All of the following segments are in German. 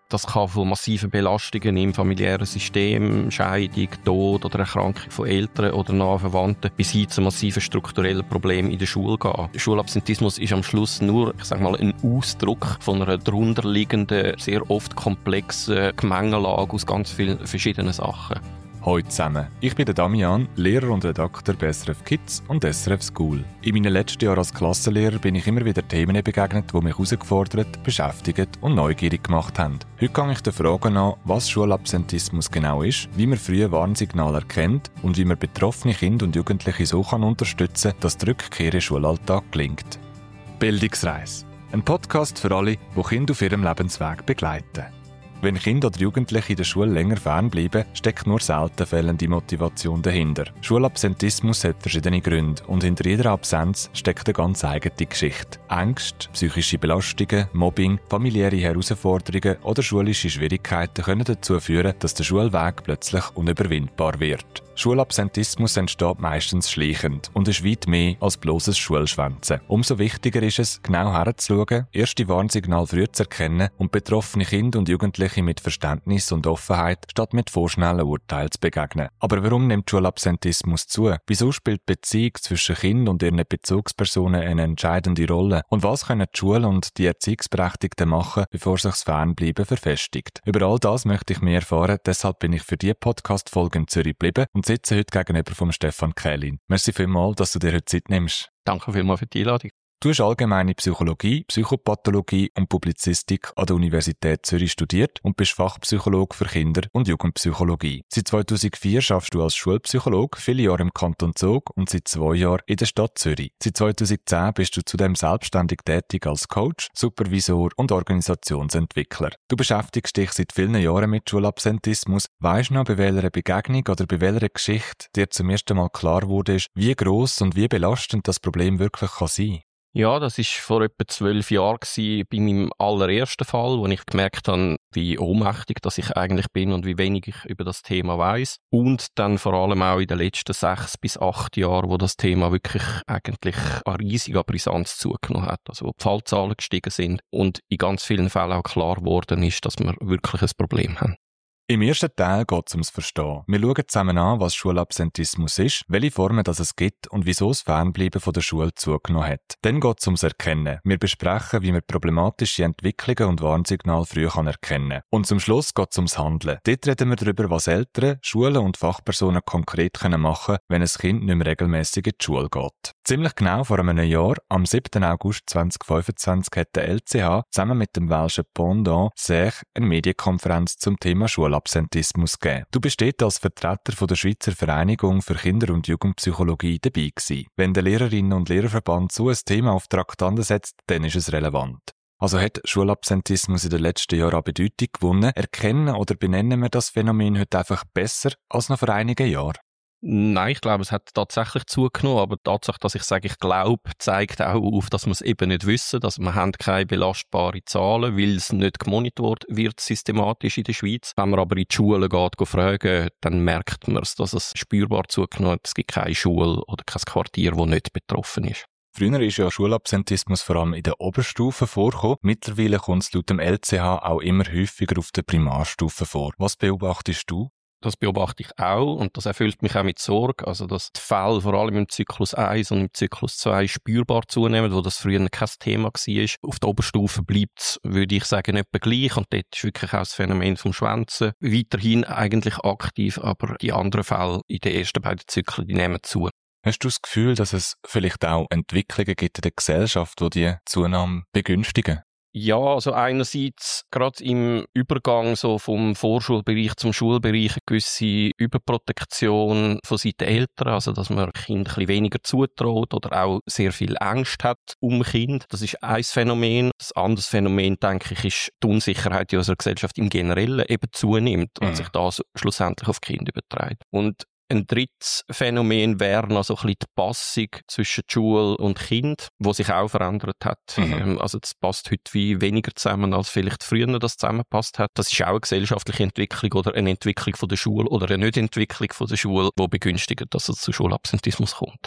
Das kann von massiven Belastungen im familiären System, Scheidung, Tod oder Erkrankung von Eltern oder nahen Verwandten bis hin zu massiven strukturellen Problemen in der Schule gehen. Schulabsentismus ist am Schluss nur, ein Ausdruck von einer darunterliegenden, sehr oft komplexen Gemengelage aus ganz vielen verschiedenen Sachen. Hallo zusammen, ich bin der Damian, Lehrer und Redakteur bei SRF Kids und SRF School. In meinen letzten Jahren als Klassenlehrer bin ich immer wieder Themen begegnet, die mich herausgefordert, beschäftigt und neugierig gemacht haben. Heute gehe ich der Frage nach, was Schulabsentismus genau ist, wie man frühe Warnsignale erkennt und wie man betroffene Kinder und Jugendliche so unterstützen kann, dass die Rückkehr in den Schulalltag gelingt. Bildungsreise. Ein Podcast für alle, die Kinder auf ihrem Lebensweg begleiten. Wenn Kinder oder Jugendliche in der Schule länger fernbleiben, steckt nur selten fehlende Motivation dahinter. Schulabsentismus hat verschiedene Gründe und hinter jeder Absenz steckt eine ganz eigene Geschichte. Ängste, psychische Belastungen, Mobbing, familiäre Herausforderungen oder schulische Schwierigkeiten können dazu führen, dass der Schulweg plötzlich unüberwindbar wird. Schulabsentismus entsteht meistens schleichend und ist weit mehr als bloßes Schulschwänzen. Umso wichtiger ist es, genau herzuschauen, erste Warnsignale früh zu erkennen und betroffene Kinder und Jugendliche mit Verständnis und Offenheit statt mit vorschnellen Urteilen zu begegnen. Aber warum nimmt Schulabsentismus zu? Wieso spielt die Beziehung zwischen Kindern und ihren Bezugspersonen eine entscheidende Rolle? Und was können die Schule und die Erziehungsberechtigten machen, bevor sich das Fernbleiben verfestigt? Über all das möchte ich mehr erfahren, deshalb bin ich für diese Podcast-Folge in Zürich geblieben und sitze heute gegenüber von Stefan Kählin. Merci vielmals, dass du dir heute Zeit nimmst. Danke vielmals für die Einladung. Du hast allgemeine Psychologie, Psychopathologie und Publizistik an der Universität Zürich studiert und bist Fachpsychologe für Kinder- und Jugendpsychologie. Seit 2004 arbeitest du als Schulpsychologe, viele Jahre im Kanton Zug und seit 2 Jahren in der Stadt Zürich. Seit 2010 bist du zudem selbstständig tätig als Coach, Supervisor und Organisationsentwickler. Du beschäftigst dich seit vielen Jahren mit Schulabsentismus. Weisst du noch, bei welcher Begegnung oder bei welcher Geschichte dir zum ersten Mal klar wurde, wie gross und wie belastend das Problem wirklich kann sein? Ja, das war vor etwa 12 Jahren bei meinem allerersten Fall, wo ich gemerkt habe, wie ohnmächtig dass ich eigentlich bin und wie wenig ich über das Thema weiss. Und dann vor allem auch in den letzten 6 bis 8 Jahren, wo das Thema wirklich eigentlich an riesiger Brisanz zugenommen hat. Also wo die Fallzahlen gestiegen sind und in ganz vielen Fällen auch klar geworden ist, dass wir wirklich ein Problem haben. Im ersten Teil geht es ums Verstehen. Wir schauen zusammen an, was Schulabsentismus ist, welche Formen das es gibt und wieso das Fernbleiben von der Schule zugenommen hat. Dann geht es ums Erkennen. Wir besprechen, wie man problematische Entwicklungen und Warnsignale früh erkennen kann. Und zum Schluss geht es ums Handeln. Dort reden wir darüber, was Eltern, Schulen und Fachpersonen konkret machen können, wenn ein Kind nicht mehr regelmässig in die Schule geht. Ziemlich genau vor einem Jahr, am 7. August 2025, hat der LCH zusammen mit dem welschen Pendant SECH eine Medienkonferenz zum Thema Schulabsentismus gegeben. Du bist dort als Vertreter von der Schweizer Vereinigung für Kinder- und Jugendpsychologie dabei gewesen. Wenn der Lehrerinnen- und Lehrerverband so ein Thema auf die Traktanten setzt, dann ist es relevant. Also hat Schulabsentismus in den letzten Jahren an Bedeutung gewonnen? Erkennen oder benennen wir das Phänomen heute einfach besser als noch vor einigen Jahren? Nein, ich glaube, es hat tatsächlich zugenommen, aber die Tatsache, dass ich sage, ich glaube, zeigt auch auf, dass wir es eben nicht wissen, dass wir haben keine belastbaren Zahlen, weil es nicht gemonitort wird systematisch in der Schweiz. Wenn man aber in die Schulen geht, fragen, dann merkt man es, dass es spürbar zugenommen hat. Es gibt keine Schule oder kein Quartier, das nicht betroffen ist. Früher ist ja Schulabsentismus vor allem in der Oberstufe vorgekommen. Mittlerweile kommt es laut dem LCH auch immer häufiger auf der Primarstufe vor. Was beobachtest du? Das beobachte ich auch und das erfüllt mich auch mit Sorge, also dass die Fälle vor allem im Zyklus 1 und im Zyklus 2 spürbar zunehmen, wo das früher kein Thema war. Auf der Oberstufe bleibt es, würde ich sagen, etwa gleich und dort ist wirklich auch das Phänomen vom Schwänzen weiterhin eigentlich aktiv, aber die anderen Fälle in den ersten beiden Zyklen, die nehmen zu. Hast du das Gefühl, dass es vielleicht auch Entwicklungen gibt in der Gesellschaft, die die Zunahme begünstigen? Ja, also einerseits gerade im Übergang so vom Vorschulbereich zum Schulbereich eine gewisse Überprotektion von Seiten der Eltern, also dass man Kind ein bisschen weniger zutraut oder auch sehr viel Angst hat um Kind. Das ist ein Phänomen. Das andere Phänomen, denke ich, ist die Unsicherheit in unserer Gesellschaft im Generellen eben zunimmt und sich das schlussendlich auf Kinder überträgt. Und ein drittes Phänomen wäre noch so ein bisschen die Passung zwischen Schule und Kind, die sich auch verändert hat. Also das passt heute wie weniger zusammen, als vielleicht früher das zusammengepasst hat. Das ist auch eine gesellschaftliche Entwicklung oder eine Entwicklung von der Schule oder eine Nicht-Entwicklung von der Schule, die begünstigt, dass es zu Schulabsentismus kommt.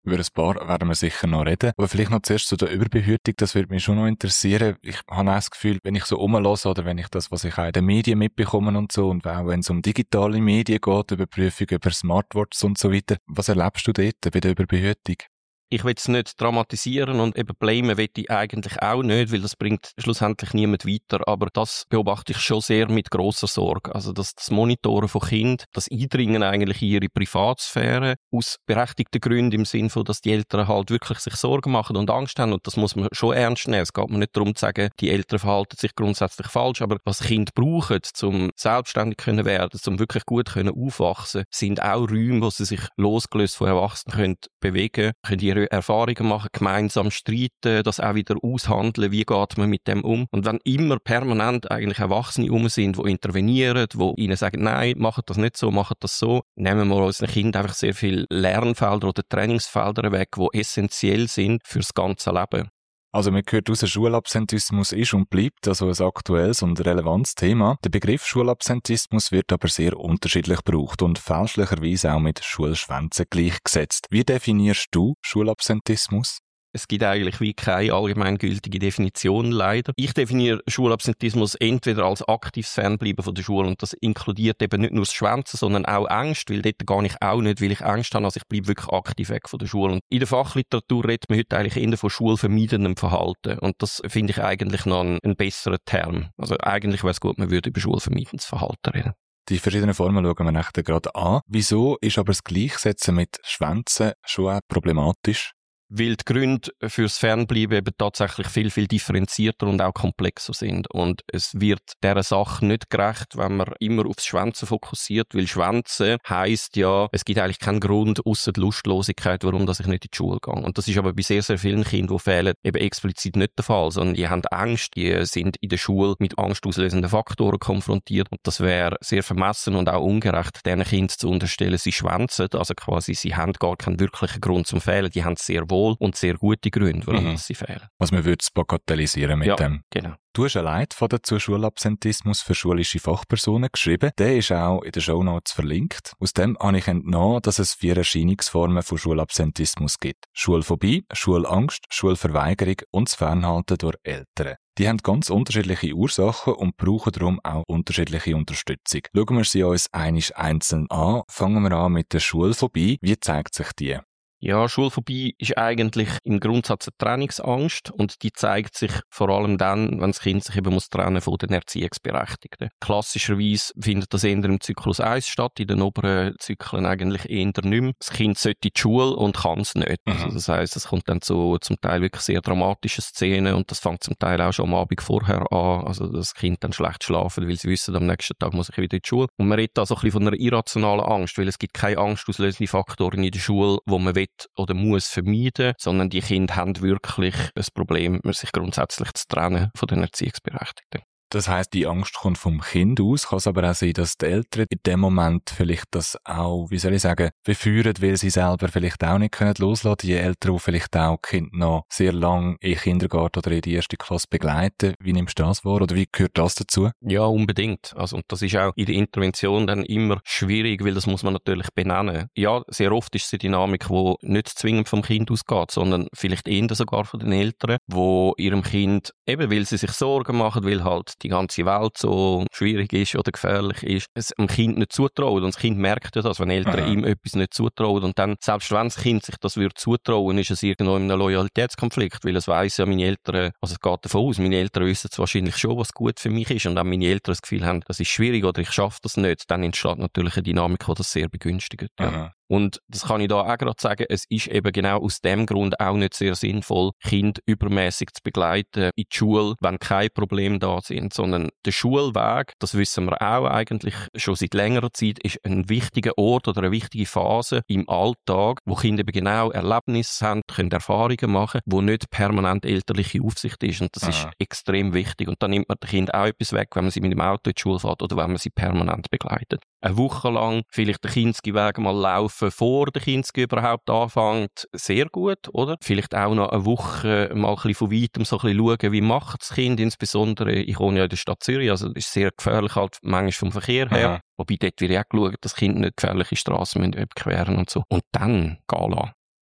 Über ein paar werden wir sicher noch reden. Aber vielleicht noch zuerst zu der Überbehütung, das würde mich schon noch interessieren. Ich habe auch das Gefühl, wenn ich so rumhöre oder wenn ich das, was ich auch in den Medien mitbekomme und so, und auch wenn es um digitale Medien geht, Überprüfung über Smartwatches und so weiter, was erlebst du dort bei der Überbehütung? Ich will es nicht dramatisieren und eben blamen will ich eigentlich auch nicht, weil das bringt schlussendlich niemand weiter. Aber das beobachte ich schon sehr mit grosser Sorge. Also das Monitoren von Kindern, das Eindringen eigentlich in ihre Privatsphäre aus berechtigten Gründen im Sinne von, dass die Eltern halt wirklich sich Sorgen machen und Angst haben. Und das muss man schon ernst nehmen. Es geht mir nicht darum zu sagen, die Eltern verhalten sich grundsätzlich falsch, aber was Kinder brauchen, um selbstständig können werden, um wirklich gut können aufwachsen, sind auch Räume, wo sie sich losgelöst von Erwachsenen können bewegen können, ihre Erfahrungen machen, gemeinsam streiten, das auch wieder aushandeln, wie geht man mit dem um. Und wenn immer permanent eigentlich Erwachsene sind, die intervenieren, die ihnen sagen, nein, macht das nicht so, macht das so, nehmen wir unseren Kindern einfach sehr viele Lernfelder oder Trainingsfelder weg, die essentiell sind fürs ganze Leben. Also man hört raus, Schulabsentismus ist und bleibt also ein aktuelles und relevantes Thema. Der Begriff Schulabsentismus wird aber sehr unterschiedlich gebraucht und fälschlicherweise auch mit Schulschwänzen gleichgesetzt. Wie definierst du Schulabsentismus? Es gibt eigentlich wie keine allgemeingültige Definition, leider. Ich definiere Schulabsentismus entweder als aktives Fernbleiben von der Schule und das inkludiert eben nicht nur das Schwänzen, sondern auch Angst, weil dort gar nicht auch nicht, weil ich Angst habe, also ich bleibe wirklich aktiv weg von der Schule. Und in der Fachliteratur redet man heute eigentlich eher von schulvermeidendem Verhalten und das finde ich eigentlich noch ein besserer Term. Also eigentlich wäre es gut, man würde über schulvermeidendes Verhalten reden. Die verschiedenen Formen schauen wir nachher gerade an. Wieso ist aber das Gleichsetzen mit Schwänzen schon auch problematisch? Weil die Gründe fürs Fernbleiben eben tatsächlich viel, viel differenzierter und auch komplexer sind. Und es wird dieser Sache nicht gerecht, wenn man immer aufs Schwänzen fokussiert, weil Schwänzen heisst ja, es gibt eigentlich keinen Grund ausser die Lustlosigkeit, warum dass ich nicht in die Schule gehe. Und das ist aber bei sehr, sehr vielen Kindern, die fehlen, eben explizit nicht der Fall, sondern die haben Angst, die sind in der Schule mit angstauslösenden Faktoren konfrontiert. Und das wäre sehr vermessen und auch ungerecht, diesen Kindern zu unterstellen, sie schwänzen, also quasi, sie haben gar keinen wirklichen Grund zum Fehlen, die haben sehr wohl und sehr gute Gründe, warum sie fehlen. Also man würde es bagatellisieren mit dem. Genau. Du hast einen Leitfaden zu Schulabsentismus für schulische Fachpersonen geschrieben. Der ist auch in den Shownotes verlinkt. Aus dem habe ich entnommen, dass es 4 Erscheinungsformen von Schulabsentismus gibt. Schulphobie, Schulangst, Schulverweigerung und das Fernhalten durch Eltern. Die haben ganz unterschiedliche Ursachen und brauchen darum auch unterschiedliche Unterstützung. Schauen wir sie uns einzeln an. Fangen wir an mit der Schulphobie. Wie zeigt sich die? Ja, Schulphobie ist eigentlich im Grundsatz eine Trennungsangst und die zeigt sich vor allem dann, wenn das Kind sich eben muss trennen von den Erziehungsberechtigten. Klassischerweise findet das eher im Zyklus 1 statt, in den oberen Zyklen eigentlich eher nicht mehr. Das Kind sollte in die Schule und kann es nicht. Also das heisst, es kommt dann zu zum Teil wirklich sehr dramatischen Szenen und das fängt zum Teil auch schon am Abend vorher an. Also das Kind dann schlecht schlafen, weil sie wissen, am nächsten Tag muss ich wieder in die Schule. Und man redet da so ein bisschen von einer irrationalen Angst, weil es gibt keine angstauslösende Faktoren in der Schule, wo man will oder muss vermeiden, sondern die Kinder haben wirklich ein Problem, sich grundsätzlich zu trennen von den Erziehungsberechtigten. Das heisst, die Angst kommt vom Kind aus. Kann es aber auch sein, dass die Eltern in dem Moment vielleicht das auch, wie soll ich sagen, befeuern, weil sie selber vielleicht auch nicht loslassen können. Die Eltern, die vielleicht auch Kind noch sehr lang in den Kindergarten oder in die 1. Klasse begleiten. Wie nimmst du das wahr oder wie gehört das dazu? Ja, unbedingt. Also, und das ist auch in der Intervention dann immer schwierig, weil das muss man natürlich benennen. Ja, sehr oft ist es eine Dynamik, die nicht zwingend vom Kind ausgeht, sondern vielleicht eher sogar von den Eltern, die ihrem Kind, eben weil sie sich Sorgen machen, weil halt die ganze Welt so schwierig ist oder gefährlich ist, es dem Kind nicht zutrauen. Und das Kind merkt ja das, wenn Eltern ihm etwas nicht zutrauen. Und dann, selbst wenn das Kind sich das würde zutrauen, ist es irgendwo in einem Loyalitätskonflikt, weil es weiss ja, meine Eltern, also es geht davon aus, meine Eltern wissen es wahrscheinlich schon, was gut für mich ist. Und wenn meine Eltern das Gefühl haben, das ist schwierig oder ich schaffe das nicht, dann entsteht natürlich eine Dynamik, die das sehr begünstigt. Ja. Und das kann ich da auch gerade sagen, es ist eben genau aus dem Grund auch nicht sehr sinnvoll, Kinder übermäßig zu begleiten in die Schule, wenn keine Probleme da sind, sondern der Schulweg, das wissen wir auch eigentlich schon seit längerer Zeit, ist ein wichtiger Ort oder eine wichtige Phase im Alltag, wo Kinder eben genau Erlebnisse haben, können Erfahrungen machen, wo nicht permanent elterliche Aufsicht ist und das ist extrem wichtig und dann nimmt man den Kind auch etwas weg, wenn man sie mit dem Auto in die Schule fährt oder wenn man sie permanent begleitet. Eine Woche lang vielleicht den Kinski-Weg mal laufen, vor der Kinski überhaupt anfängt, sehr gut, oder? Vielleicht auch noch eine Woche mal ein bisschen von weitem so ein bisschen schauen, wie macht das Kind, insbesondere, ich wohne ja in der Stadt Zürich, also das ist sehr gefährlich halt manchmal vom Verkehr her, wobei dort wird auch geschaut, dass Kinder nicht gefährliche Strassen überqueren und so. Und dann gehen lassen.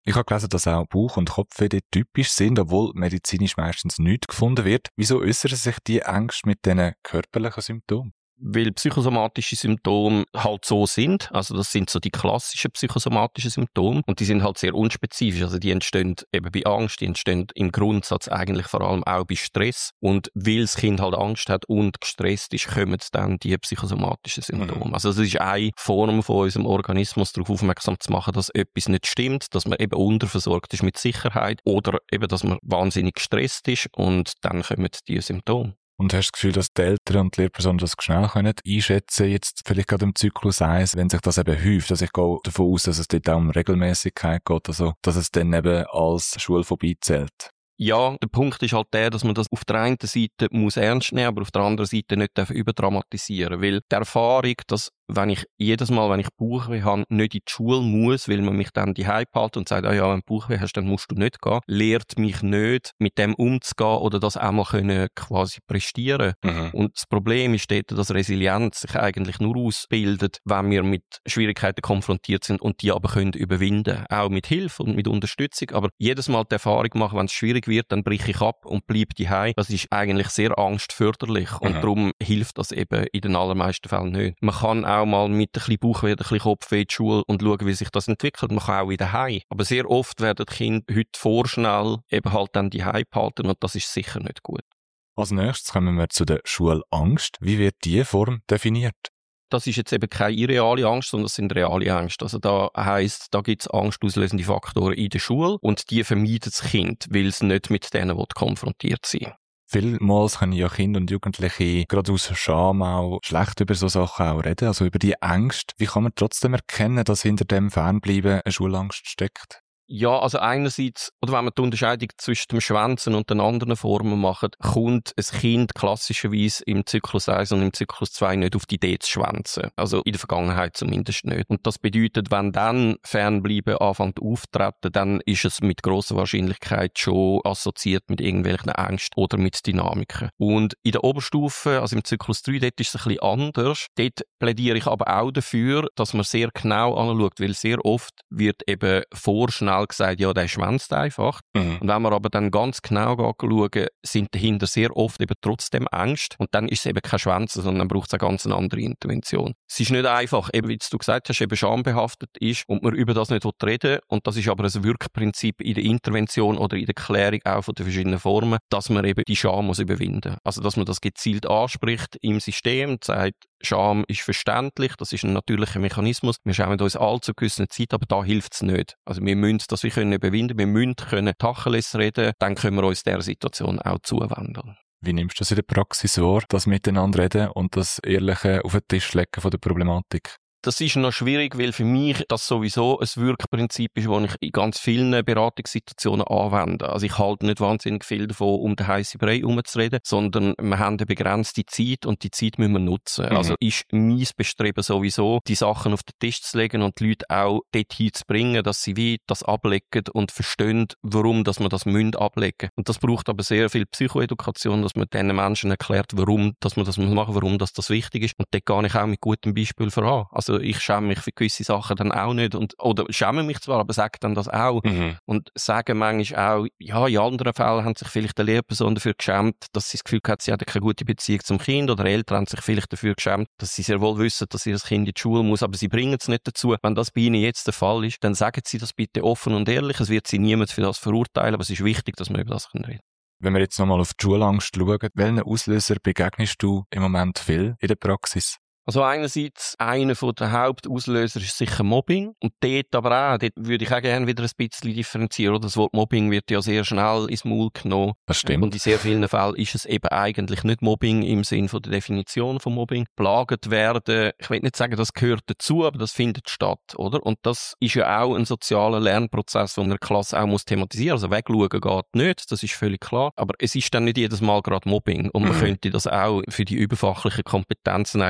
Ich habe gelesen, dass auch Bauch- und Kopfweh dort typisch sind, obwohl medizinisch meistens nichts gefunden wird. Wieso äußern sich die Ängste mit diesen körperlichen Symptomen? Weil psychosomatische Symptome halt so sind. Also das sind so die klassischen psychosomatischen Symptome und die sind halt sehr unspezifisch. Also die entstehen eben bei Angst, die entstehen im Grundsatz eigentlich vor allem auch bei Stress. Und weil das Kind halt Angst hat und gestresst ist, kommen dann die psychosomatischen Symptome. Also das ist eine Form von unserem Organismus, darauf aufmerksam zu machen, dass etwas nicht stimmt, dass man eben unterversorgt ist mit Sicherheit oder eben, dass man wahnsinnig gestresst ist und dann kommen die Symptome. Und hast du das Gefühl, dass die Eltern und die Lehrpersonen das schnell einschätzen können, jetzt vielleicht gerade im Zyklus 1, wenn sich das eben häuft? Also ich gehe davon aus, dass es dort auch um Regelmäßigkeit geht, also dass es dann eben als Schulphobie zählt. Ja, der Punkt ist halt der, dass man das auf der einen Seite muss ernst nehmen, aber auf der anderen Seite nicht überdramatisieren. Weil die Erfahrung, dass wenn ich jedes Mal, wenn ich Bauchweh habe, nicht in die Schule muss, weil man mich dann daheim behält und sagt, ja, wenn du Bauchweh hast, dann musst du nicht gehen, lehrt mich nicht, mit dem umzugehen oder das einmal können quasi prestieren. Und das Problem ist dort, dass Resilienz sich eigentlich nur ausbildet, wenn wir mit Schwierigkeiten konfrontiert sind und die aber können überwinden. Auch mit Hilfe und mit Unterstützung. Aber jedes Mal die Erfahrung machen, wenn es schwierig wird, dann breche ich ab und bleibe daheim. Das ist eigentlich sehr angstförderlich und darum hilft das eben in den allermeisten Fällen nicht. Man kann auch mal mit ein bisschen Bauchweh, ein bisschen Kopfweh in die Schule und schauen, wie sich das entwickelt. Man kann auch wieder heim. Aber sehr oft werden die Kinder heute vorschnell eben halt dann die heim behalten und das ist sicher nicht gut. Als nächstes kommen wir zu der Schulangst. Wie wird diese Form definiert? Das ist jetzt eben keine irreale Angst, sondern das sind reale Ängste. Also da heisst, da gibt es angstauslösende Faktoren in der Schule und die vermeidet das Kind, weil es nicht mit denen konfrontiert sein will. Vielmals können ja Kinder und Jugendliche gerade aus Scham auch schlecht über so Sachen auch reden, also über die Ängste. Wie kann man trotzdem erkennen, dass hinter dem Fernbleiben eine Schulangst steckt? Ja, also einerseits, oder wenn man die Unterscheidung zwischen dem Schwänzen und den anderen Formen macht, kommt ein Kind klassischerweise im Zyklus 1 und im Zyklus 2 nicht auf die Idee zu schwänzen. Also in der Vergangenheit zumindest nicht. Und das bedeutet, wenn dann Fernbleiben anfängt auftreten, dann ist es mit grosser Wahrscheinlichkeit schon assoziiert mit irgendwelchen Ängsten oder mit Dynamiken. Und in der Oberstufe, also im Zyklus 3, dort ist es ein bisschen anders. Dort plädiere ich aber auch dafür, dass man sehr genau anschaut, weil sehr oft wird eben vorschnell gesagt, ja, der schwänzt einfach. Und wenn man aber dann ganz genau schauen, sind dahinter sehr oft eben trotzdem Ängste. Und dann ist es eben kein Schwänzen, sondern dann braucht es eine ganz andere Intervention. Es ist nicht einfach, eben wie du gesagt hast, eben schambehaftet ist und man über das nicht reden will. Und das ist aber ein Wirkprinzip in der Intervention oder in der Klärung auch von den verschiedenen Formen, dass man eben die Scham muss überwinden. Also, dass man das gezielt anspricht im System und sagt, Scham ist verständlich, das ist ein natürlicher Mechanismus. Wir schauen uns all zu gewissen Zeit, aber da hilft es nicht. Also wir müssen das überwinden, wir müssen Tacheles reden, dann können wir uns dieser Situation auch zuwenden. Wie nimmst du das in der Praxis wahr, das Miteinander reden und das Ehrliche auf den Tisch legen von der Problematik? Das ist noch schwierig, weil für mich das sowieso ein Wirkprinzip ist, das ich in ganz vielen Beratungssituationen anwende. Also ich halte nicht wahnsinnig viel davon, um den heissen Brei herumzureden, sondern wir haben eine begrenzte Zeit und die Zeit müssen wir nutzen. Also ist mein Bestreben sowieso, die Sachen auf den Tisch zu legen und die Leute auch dorthin zu bringen, dass sie wie das ablegen und verstehen, warum dass man das ablegen müssen. Und das braucht aber sehr viel Psychoedukation, dass man diesen Menschen erklärt, warum dass man das machen muss, warum das wichtig ist. Und dort gehe ich auch mit gutem Beispiel voran. Also ich schäme mich für gewisse Sachen dann auch nicht oder schäme mich zwar, aber sage dann das auch und sage manchmal auch, ja, in anderen Fällen haben sich vielleicht die Lehrperson dafür geschämt, dass sie das Gefühl hat, sie hat keine gute Beziehung zum Kind oder Eltern haben sich vielleicht dafür geschämt, dass sie sehr wohl wissen, dass ihr Kind in die Schule muss, aber sie bringen es nicht dazu. Wenn das bei ihnen jetzt der Fall ist, dann sagen sie das bitte offen und ehrlich, es wird sie niemand für das verurteilen, aber es ist wichtig, dass wir über das reden können. Wenn wir jetzt nochmal auf die Schulangst schauen, welchen Auslöser begegnest du im Moment viel in der Praxis? Also einerseits, einer der Hauptauslöser ist sicher Mobbing. Und dort würde ich auch gerne wieder ein bisschen differenzieren. Das Wort Mobbing wird ja sehr schnell ins Maul genommen. Das stimmt. Und in sehr vielen Fällen ist es eben eigentlich nicht Mobbing im Sinn von der Definition von Mobbing. Plagt werden, ich will nicht sagen, das gehört dazu, aber das findet statt, oder? Und das ist ja auch ein sozialer Lernprozess, den eine Klasse auch thematisieren muss. Also wegschauen geht nicht, das ist völlig klar. Aber es ist dann nicht jedes Mal gerade Mobbing. Und man könnte das auch für die überfachlichen Kompetenzen eigentlich gerade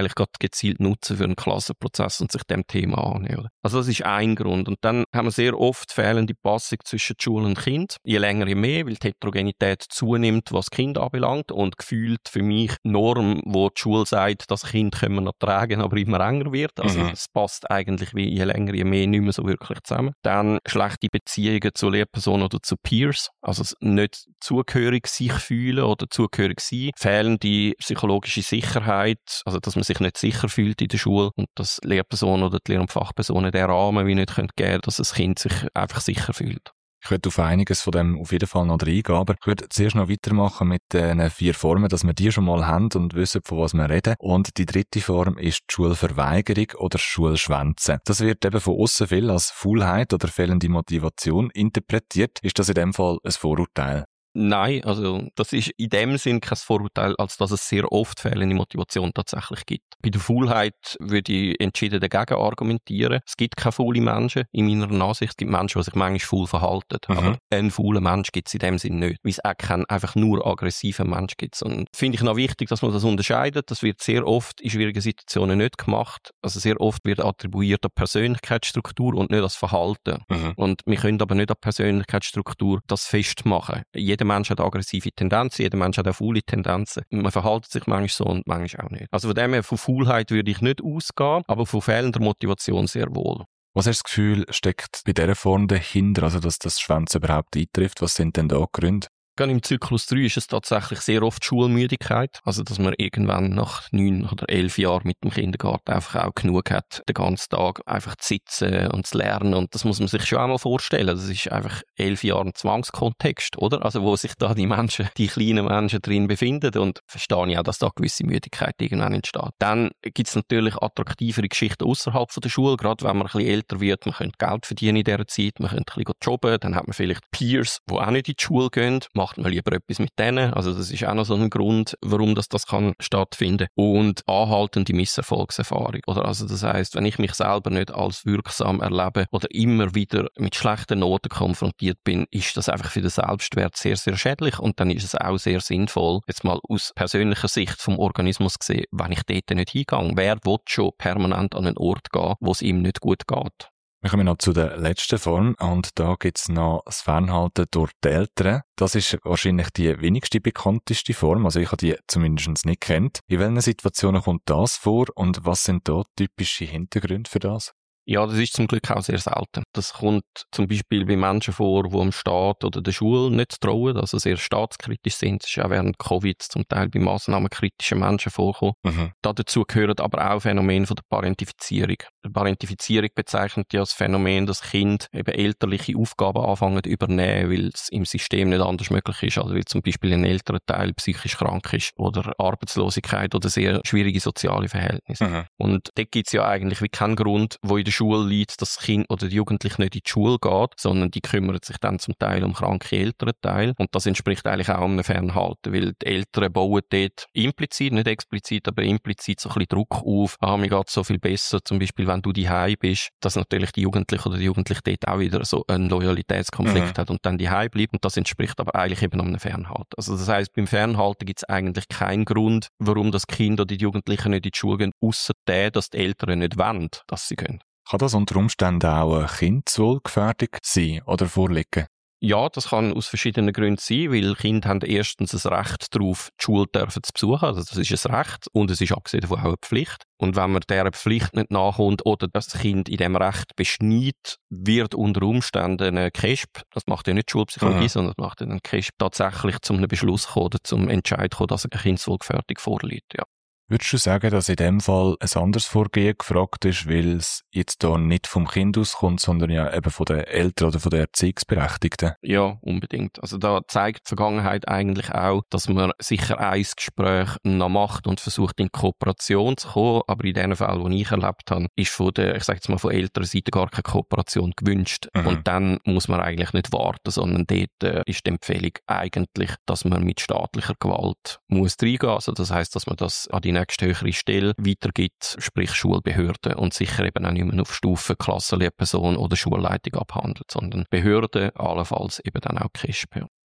gezielt nutzen für einen Klassenprozess und sich dem Thema annehmen. Also das ist ein Grund. Und dann haben wir sehr oft fehlende Passung zwischen Schule und Kind. Je länger, je mehr, weil die Heterogenität zunimmt, was Kind anbelangt und gefühlt für mich Norm, wo die Schule sagt, das Kind können wir noch tragen, aber immer enger wird. Also es passt eigentlich wie je länger, je mehr nicht mehr so wirklich zusammen. Dann schlechte Beziehungen zu Lehrpersonen oder zu Peers, also nicht zugehörig sich fühlen oder zugehörig sein. Fehlende psychologische Sicherheit, also dass man sich nicht sicher fühlt in der Schule und dass Lehrpersonen oder die Lehr- und Fachpersonen den Rahmen wie nicht geben können, dass das Kind sich einfach sicher fühlt. Ich würde auf einiges von dem auf jeden Fall noch reingehen, aber ich würde zuerst noch weitermachen mit den 4 Formen, dass wir die schon mal haben und wissen, von was wir reden. Und die 3. Form ist die Schulverweigerung oder Schulschwänzen. Das wird eben von aussen viel als Faulheit oder fehlende Motivation interpretiert. Ist das in dem Fall ein Vorurteil? Nein, also das ist in dem Sinn kein Vorurteil, als dass es sehr oft fehlende Motivation tatsächlich gibt. Bei der Faulheit würde ich entschieden dagegen argumentieren. Es gibt keine faulen Menschen in meiner Ansicht. Es gibt Menschen, die sich manchmal faul verhalten. Aber einen faulen Mensch gibt es in dem Sinn nicht. Weil es auch keinen einfach nur aggressiven Mensch gibt. Und finde ich noch wichtig, dass man das unterscheidet. Das wird sehr oft in schwierigen Situationen nicht gemacht. Also sehr oft wird attribuiert an Persönlichkeitsstruktur und nicht an das Verhalten. Und wir können aber nicht an Persönlichkeitsstruktur das festmachen. Jeder Mensch hat aggressive Tendenzen, jeder Mensch hat auch faule Tendenzen. Man verhält sich manchmal so und manchmal auch nicht. Also von dem her, von Faulheit würde ich nicht ausgehen, aber von fehlender Motivation sehr wohl. Was hast du das Gefühl, steckt bei dieser Form dahinter, also dass das Schwänzen überhaupt eintrifft? Was sind denn da die Gründe? Gerade im Zyklus 3 ist es tatsächlich sehr oft Schulmüdigkeit. Also, dass man irgendwann nach 9 oder 11 Jahren mit dem Kindergarten einfach auch genug hat, den ganzen Tag einfach zu sitzen und zu lernen. Und das muss man sich schon einmal vorstellen. Das ist einfach 11 Jahre ein Zwangskontext, oder? Also, wo sich da die Menschen, die kleinen Menschen drin befinden. Und verstehe ich auch, dass da gewisse Müdigkeit irgendwann entsteht. Dann gibt es natürlich attraktivere Geschichten außerhalb der Schule. Gerade wenn man ein bisschen älter wird, man könnte Geld verdienen in dieser Zeit, man könnte ein bisschen jobben. Dann hat man vielleicht Peers, die auch nicht in die Schule gehen. Macht man lieber etwas mit denen. Also das ist auch noch so ein Grund, warum das kann stattfinden. Und anhaltende Misserfolgserfahrung. Oder also das heisst, wenn ich mich selber nicht als wirksam erlebe oder immer wieder mit schlechten Noten konfrontiert bin, ist das einfach für den Selbstwert sehr, sehr schädlich. Und dann ist es auch sehr sinnvoll, jetzt mal aus persönlicher Sicht vom Organismus gesehen, wenn ich dort nicht hingehe. Wer will schon permanent an einen Ort gehen, wo es ihm nicht gut geht? Wir kommen noch zu der letzten Form und da gibt's noch das Fernhalten durch die Eltern. Das ist wahrscheinlich die wenigste bekannteste Form, also ich habe die zumindest nicht kennt. In welchen Situationen kommt das vor und was sind da typische Hintergründe für das? Ja, das ist zum Glück auch sehr selten. Das kommt zum Beispiel bei Menschen vor, die dem Staat oder der Schule nicht trauen, also sehr staatskritisch sind. Das ist auch während Covid zum Teil bei massnahmenkritischen Menschen vorgekommen. Dazu gehören aber auch Phänomene von der Parentifizierung. Die Parentifizierung bezeichnet ja das Phänomen, dass Kinder eben elterliche Aufgaben anfangen zu übernehmen, weil es im System nicht anders möglich ist. Also weil zum Beispiel ein älterer Teil psychisch krank ist oder Arbeitslosigkeit oder sehr schwierige soziale Verhältnisse. Und da gibt es ja eigentlich wie keinen Grund, wo in der Schule liegt, dass das Kind oder die Jugendliche nicht in die Schule geht, sondern die kümmern sich dann zum Teil um kranke Elternteile. Und das entspricht eigentlich auch einem Fernhalten, weil die Eltern bauen dort implizit, nicht explizit, aber implizit so ein bisschen Druck auf. Mir geht es so viel besser, zum Beispiel, wenn du daheim bist, dass natürlich die Jugendliche oder die Jugendliche dort auch wieder so einen Loyalitätskonflikt hat und dann daheim bleibt. Und das entspricht aber eigentlich eben einem Fernhalten. Also das heisst, beim Fernhalten gibt es eigentlich keinen Grund, warum das Kind oder die Jugendlichen nicht in die Schule gehen, ausser der, dass die Eltern nicht wollen, dass sie gehen. Kann das unter Umständen auch eine Kindeswohlgefährdung sein oder vorliegen? Ja, das kann aus verschiedenen Gründen sein, weil Kinder haben erstens ein Recht darauf, die Schule zu besuchen. Also das ist ein Recht und es ist abgesehen davon auch eine Pflicht. Und wenn man dieser Pflicht nicht nachkommt oder das Kind in diesem Recht beschneidet, wird unter Umständen ein KESB, das macht ja nicht die Schulpsychologie, sondern das macht ja ein KESB, tatsächlich zu einem Beschluss kommen oder zum Entscheid kommen, dass eine Kindeswohlgefährdung vorliegt. Ja. Würdest du sagen, dass in dem Fall ein anderes Vorgehen gefragt ist, weil es jetzt hier nicht vom Kind auskommt, sondern ja eben von den Eltern oder von den Erziehungsberechtigten? Ja, unbedingt. Also da zeigt die Vergangenheit eigentlich auch, dass man sicher ein Gespräch noch macht und versucht, in Kooperation zu kommen. Aber in den Fällen, die ich erlebt habe, ist von der, ich sage jetzt mal, von älterer Seite gar keine Kooperation gewünscht. Und dann muss man eigentlich nicht warten, sondern dort ist die Empfehlung eigentlich, dass man mit staatlicher Gewalt muss reingehen. Also das heisst, dass man das an die nächste höhere Stelle weitergibt, sprich Schulbehörden und sicher eben auch nicht mehr auf Stufe Klassenlehrperson oder Schulleitung abhandelt, sondern Behörden, allenfalls eben dann auch KESB.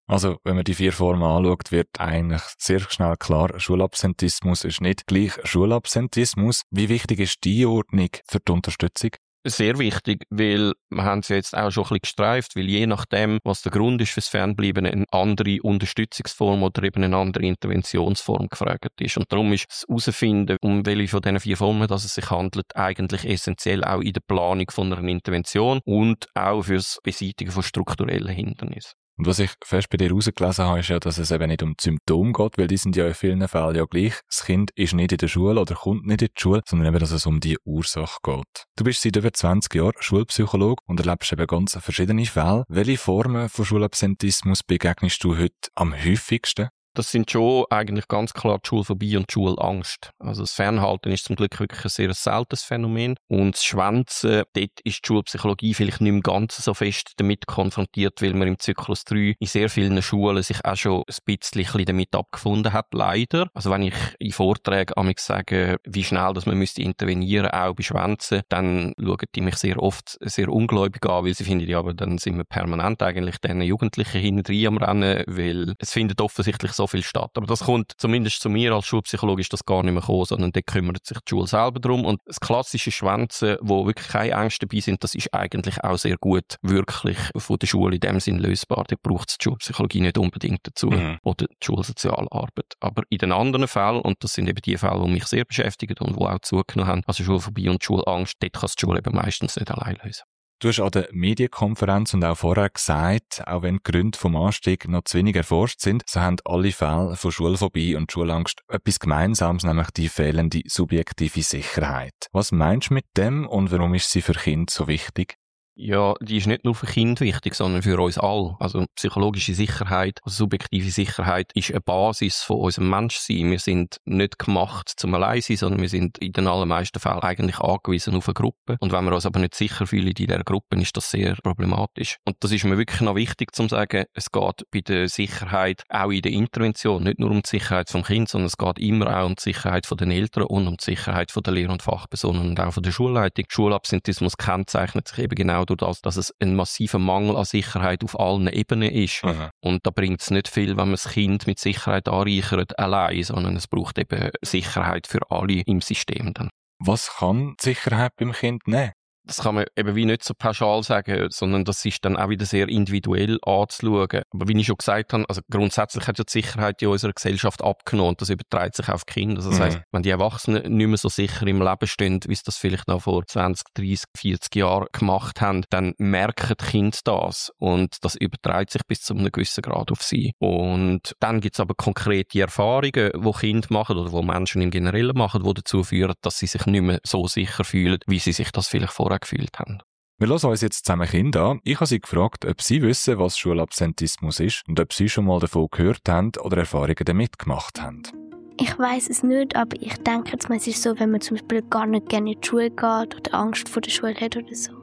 Also, wenn man die 4 Formen anschaut, wird eigentlich sehr schnell klar, Schulabsentismus ist nicht gleich Schulabsentismus. Wie wichtig ist die Einordnung für die Unterstützung? Sehr wichtig, weil wir haben es jetzt auch schon ein bisschen gestreift, weil je nachdem, was der Grund ist fürs Fernbleiben, eine andere Unterstützungsform oder eben eine andere Interventionsform gefragt ist. Und darum ist das Herausfinden, um welche von diesen 4 Formen dass es sich handelt, eigentlich essentiell auch in der Planung von einer Intervention und auch fürs Beseitigen von strukturellen Hindernissen. Und was ich fest bei dir herausgelesen habe, ist ja, dass es eben nicht um die Symptome geht, weil die sind ja in vielen Fällen ja gleich. Das Kind ist nicht in der Schule oder kommt nicht in die Schule, sondern eben, dass es um die Ursache geht. Du bist seit über 20 Jahren Schulpsychologe und erlebst eben ganz verschiedene Fälle. Welche Formen von Schulabsentismus begegnest du heute am häufigsten? Das sind schon eigentlich ganz klar die Schulphobie und die Schulangst. Also das Fernhalten ist zum Glück wirklich ein sehr seltenes Phänomen. Und das Schwänzen, dort ist die Schulpsychologie vielleicht nicht im Ganzen so fest damit konfrontiert, weil man im Zyklus 3 in sehr vielen Schulen sich auch schon ein bisschen damit abgefunden hat, leider. Also wenn ich in Vorträgen einmal sage, wie schnell dass man müsste intervenieren, auch bei Schwänzen, dann schauen die mich sehr oft sehr ungläubig an, weil sie finden, ja, aber dann sind wir permanent eigentlich diesen Jugendlichen hinten am Rennen, weil es findet offensichtlich so viel statt. Aber das kommt zumindest zu mir als Schulpsychologe ist das gar nicht mehr gekommen, sondern da kümmert sich die Schule selber drum. Und das klassische Schwänzen, wo wirklich keine Ängste dabei sind, das ist eigentlich auch sehr gut wirklich von der Schule in dem Sinn lösbar. Da braucht es die Schulpsychologie nicht unbedingt dazu oder die Schulsozialarbeit. Aber in den anderen Fällen, und das sind eben die Fälle, die mich sehr beschäftigen und die auch zugenommen haben, also Schulphobie und Schulangst, dort kann die Schule eben meistens nicht allein lösen. Du hast an der Medienkonferenz und auch vorher gesagt, auch wenn die Gründe vom Anstieg noch zu wenig erforscht sind, so haben alle Fälle von Schulphobie und Schulangst etwas Gemeinsames, nämlich die fehlende subjektive Sicherheit. Was meinst du mit dem und warum ist sie für Kinder so wichtig? Ja, die ist nicht nur für Kinder wichtig, sondern für uns alle. Also psychologische Sicherheit, also subjektive Sicherheit ist eine Basis von unserem Menschsein. Wir sind nicht gemacht zum Alleinsein, sondern wir sind in den allermeisten Fällen eigentlich angewiesen auf eine Gruppe. Und wenn wir uns aber nicht sicher fühlen in dieser Gruppe, ist das sehr problematisch. Und das ist mir wirklich noch wichtig zu sagen, es geht bei der Sicherheit auch in der Intervention nicht nur um die Sicherheit vom Kind, sondern es geht immer auch um die Sicherheit von den Eltern und um die Sicherheit von der Lehr- und Fachpersonen und auch von der Schulleitung. Schulabsentismus kennzeichnet sich eben genau durch das, dass es ein massiver Mangel an Sicherheit auf allen Ebenen ist. Und da bringt es nicht viel, wenn man das Kind mit Sicherheit anreichert, allein, sondern es braucht eben Sicherheit für alle im System dann. Was kann die Sicherheit beim Kind nehmen? Das kann man eben wie nicht so pauschal sagen, sondern das ist dann auch wieder sehr individuell anzuschauen. Aber wie ich schon gesagt habe, also grundsätzlich hat ja die Sicherheit in unserer Gesellschaft abgenommen und das überträgt sich auf die Kinder. Also das heisst, wenn die Erwachsenen nicht mehr so sicher im Leben stehen, wie sie das vielleicht noch vor 20, 30, 40 Jahren gemacht haben, dann merken die Kinder das und das überträgt sich bis zu einem gewissen Grad auf sie. Und dann gibt es aber konkrete Erfahrungen, die Kinder machen oder die Menschen im Generellen machen, die dazu führen, dass sie sich nicht mehr so sicher fühlen, wie sie sich das vielleicht vorher gefühlt haben. Wir hören uns jetzt zusammen Kinder an. Ich habe sie gefragt, ob sie wissen, was Schulabsentismus ist und ob sie schon mal davon gehört haben oder Erfahrungen damit gemacht haben. Ich weiss es nicht, aber ich denke jetzt mal, es ist so, wenn man zum Beispiel gar nicht gerne in die Schule geht oder Angst vor der Schule hat oder so.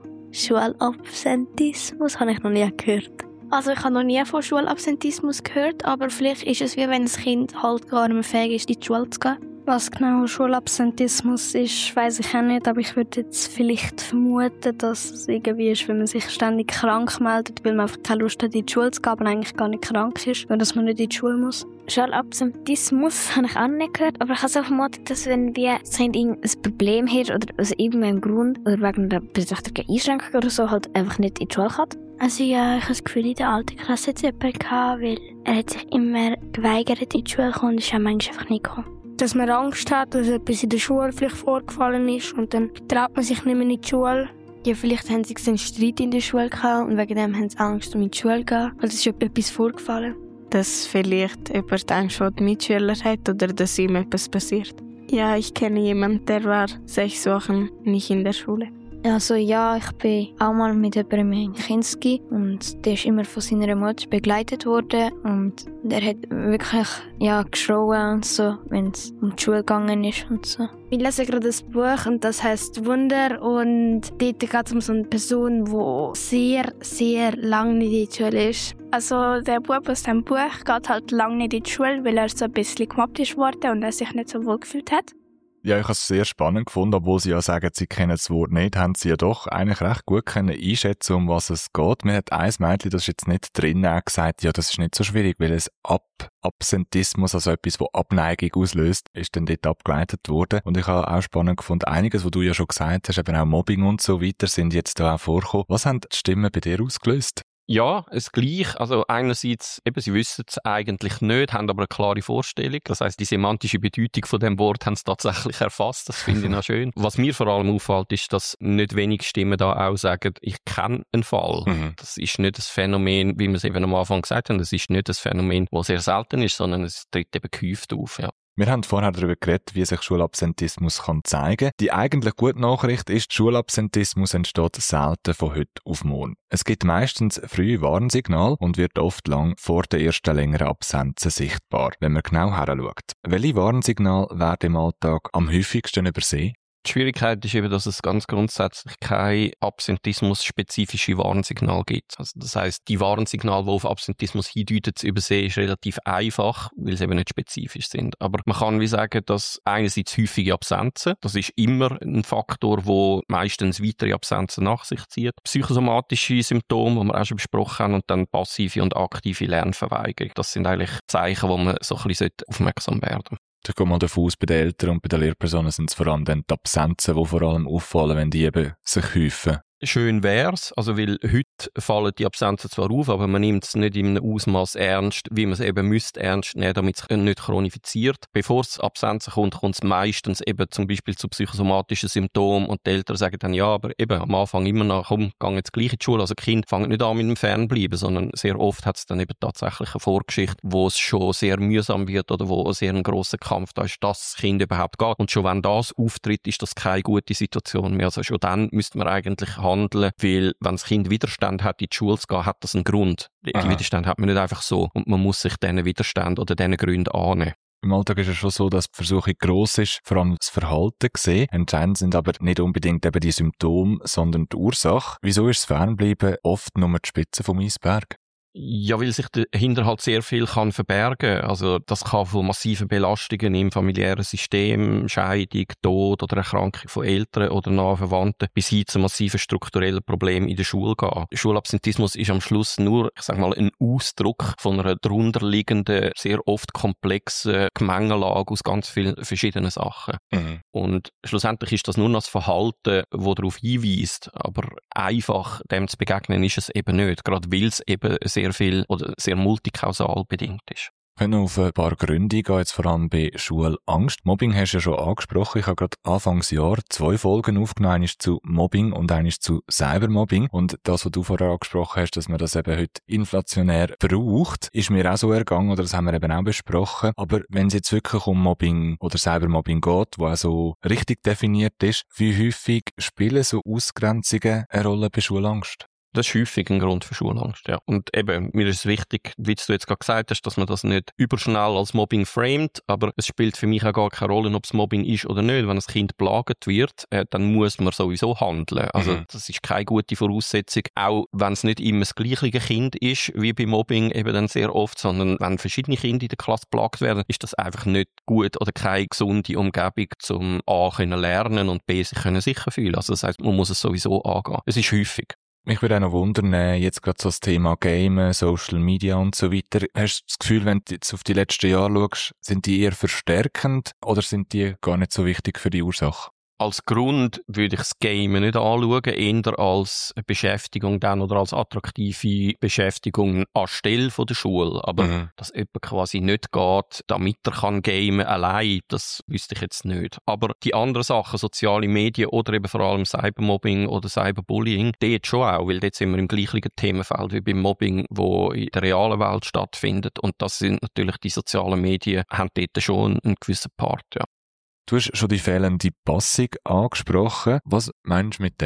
Schulabsentismus habe ich noch nie gehört. Also ich habe noch nie von Schulabsentismus gehört, aber vielleicht ist es wie wenn das Kind halt gar nicht mehr fähig ist, in die Schule zu gehen. Was genau Schulabsentismus ist, weiss ich auch nicht, aber ich würde jetzt vielleicht vermuten, dass es irgendwie ist, wenn man sich ständig krank meldet, weil man einfach keine Lust hat, in die Schule zu gehen, aber eigentlich gar nicht krank ist, und dass man nicht in die Schule muss. Schulabsentismus habe ich auch nicht gehört, aber ich habe so vermutet, dass wenn das Kind ein Problem hat oder aus irgendeinem Grund oder wegen einer persönlichen Einschränkung oder so halt einfach nicht in die Schule kann. Also ja, ich habe das Gefühl, in der alten Klasse hat es jemanden gehabt, weil er hat sich immer geweigert, in die Schule zu kommen und ist auch manchmal einfach nicht gekommen. Dass man Angst hat, dass etwas in der Schule vielleicht vorgefallen ist und dann traut man sich nicht mehr in die Schule. Ja, vielleicht haben sie einen Streit in der Schule gehabt und wegen dem haben sie Angst, um in die Schule zu gehen, weil es ist etwas vorgefallen. Dass vielleicht jemand Angst vor den Mitschülern hat oder dass ihm etwas passiert. Ja, ich kenne jemanden, der war 6 Wochen nicht in der Schule. Also ja, ich bin auch mal mit jemandem in Kinski und der ist immer von seiner Mutter begleitet worden und der hat wirklich geschrauen und so, wenn es um die Schule gegangen ist und so. Ich lese gerade ein Buch und das heisst Wunder und dort geht es um so eine Person, die sehr, sehr lange nicht in die Schule ist. Also der Bub aus dem Buch geht halt lange nicht in die Schule, weil er so ein bisschen gemobbt ist worden und er sich nicht so wohl gefühlt hat. Ja, ich habe es sehr spannend gefunden, obwohl Sie ja sagen, Sie kennen das Wort nicht, haben Sie ja doch eigentlich recht gut können einschätzen, um was es geht. Mir hat ein Mädchen, das ist jetzt nicht drin, auch gesagt, ja, das ist nicht so schwierig, weil es Absentismus, also etwas, das Abneigung auslöst, ist dann dort abgeleitet worden. Und ich habe auch spannend gefunden, einiges, was du ja schon gesagt hast, eben auch Mobbing und so weiter, sind jetzt da auch vorgekommen. Was haben die Stimmen bei dir ausgelöst? Ja, es gleich. Also einerseits, eben, sie wissen es eigentlich nicht, haben aber eine klare Vorstellung. Das heisst, die semantische Bedeutung von dem Wort haben sie tatsächlich erfasst. Das finde ich noch schön. Was mir vor allem auffällt, ist, dass nicht wenige Stimmen da auch sagen, ich kenne einen Fall. Das ist nicht ein Phänomen, wie wir es eben am Anfang gesagt haben, das ist nicht ein Phänomen, das sehr selten ist, sondern es tritt eben gehäuft auf, ja. Wir haben vorher darüber geredet, wie sich Schulabsentismus zeigen kann. Die eigentlich gute Nachricht ist, Schulabsentismus entsteht selten von heute auf morgen. Es gibt meistens frühe Warnsignale und wird oft lang vor der ersten längeren Absenzen sichtbar, wenn man genau heranschaut. Welche Warnsignale werden im Alltag am häufigsten übersehen? Die Schwierigkeit ist eben, dass es ganz grundsätzlich kein Absentismus-spezifische Warnsignal gibt. Also das heisst, die Warnsignale, die auf Absentismus hindeuten, zu übersehen, ist relativ einfach, weil sie eben nicht spezifisch sind. Aber man kann wie sagen, dass einerseits häufige Absenzen, das ist immer ein Faktor, der meistens weitere Absenzen nach sich zieht. Psychosomatische Symptome, die wir auch schon besprochen haben, und dann passive und aktive Lernverweigerung. Das sind eigentlich Zeichen, wo man so ein bisschen aufmerksam werden sollte. Ich gehe mal davon aus, bei den Eltern und bei den Lehrpersonen sind es vor allem dann die Absenzen, die vor allem auffallen, wenn die eben sich häufen. Schön wär's, also weil heute fallen die Absenzen zwar auf, aber man nimmt es nicht in einem Ausmaß ernst, wie man es eben müsste ernst nehmen, damit es nicht chronifiziert. Bevor es Absenzen kommt es meistens eben zum Beispiel zu psychosomatischen Symptomen und die Eltern sagen dann, ja, aber eben am Anfang immer noch, komm, geh jetzt gleich in die Schule. Also die Kinder fangen nicht an mit dem Fernbleiben, sondern sehr oft hat es dann eben tatsächlich eine Vorgeschichte, wo es schon sehr mühsam wird oder wo sehr ein grosser Kampf da ist, dass das Kind überhaupt geht. Und schon wenn das auftritt, ist das keine gute Situation mehr. Also schon dann müsste man eigentlich handeln, weil wenn das Kind Widerstand hat, in die Schule zu gehen, hat das einen Grund. Die Widerstand hat man nicht einfach so und man muss sich diesen Widerstand oder diesen Gründen annehmen. Im Alltag ist es schon so, dass die Versuchung gross ist, vor allem das Verhalten gesehen. Entscheidend sind aber nicht unbedingt eben die Symptome, sondern die Ursache. Wieso ist das Fernbleiben oft nur die Spitze vom Eisberg? Ja, weil sich dahinter halt sehr viel kann verbergen. Also das kann von massiven Belastungen im familiären System, Scheidung, Tod oder Erkrankung von Eltern oder nahen Verwandten bis hin zu massiven strukturellen Problemen in der Schule gehen. Schulabsentismus ist am Schluss nur, ich sag mal, ein Ausdruck von einer darunterliegenden, sehr oft komplexen Gemengelage aus ganz vielen verschiedenen Sachen. Und schlussendlich ist das nur noch das Verhalten, das darauf hinweist, aber einfach dem zu begegnen ist es eben nicht, gerade weil es eben sehr viel oder sehr multikausal bedingt ist. Wir können auf ein paar Gründe eingehen, jetzt vor allem bei Schulangst. Mobbing hast du ja schon angesprochen. Ich habe gerade Anfangsjahr 2 Folgen aufgenommen, eine zu Mobbing und eine zu Cybermobbing. Und das, was du vorher angesprochen hast, dass man das eben heute inflationär braucht, ist mir auch so ergangen, oder das haben wir eben auch besprochen. Aber wenn es jetzt wirklich um Mobbing oder Cybermobbing geht, wo auch so richtig definiert ist, wie häufig spielen so Ausgrenzungen eine Rolle bei Schulangst? Das ist häufig ein Grund für Schulangst, ja. Und eben, mir ist es wichtig, wie du jetzt gerade gesagt hast, dass man das nicht überschnell als Mobbing framet, aber es spielt für mich auch gar keine Rolle, ob es Mobbing ist oder nicht. Wenn das Kind plagt wird, dann muss man sowieso handeln. Also das ist keine gute Voraussetzung, auch wenn es nicht immer das gleiche Kind ist, wie bei Mobbing eben dann sehr oft, sondern wenn verschiedene Kinder in der Klasse plagt werden, ist das einfach nicht gut oder keine gesunde Umgebung, zum A können lernen und B sich können sicher fühlen. Also das heisst, man muss es sowieso angehen. Es ist häufig. Mich würde auch noch wundern, jetzt gerade so das Thema Gamen, Social Media und so weiter. Hast du das Gefühl, wenn du jetzt auf die letzten Jahre schaust, sind die eher verstärkend oder sind die gar nicht so wichtig für die Ursache? Als Grund würde ich das Gamen nicht anschauen, eher als Beschäftigung dann oder als attraktive Beschäftigung anstelle von der Schule. Aber dass jemand quasi nicht geht, damit er kann gamen allein, das wüsste ich jetzt nicht. Aber die anderen Sachen, soziale Medien oder eben vor allem Cybermobbing oder Cyberbullying, dort schon auch, weil dort sind wir im gleichen Themenfeld wie beim Mobbing, wo in der realen Welt stattfindet. Und das sind natürlich die sozialen Medien, haben dort schon einen gewissen Part, ja. Du hast schon die fehlende Passung angesprochen. Was meinst du mit dem?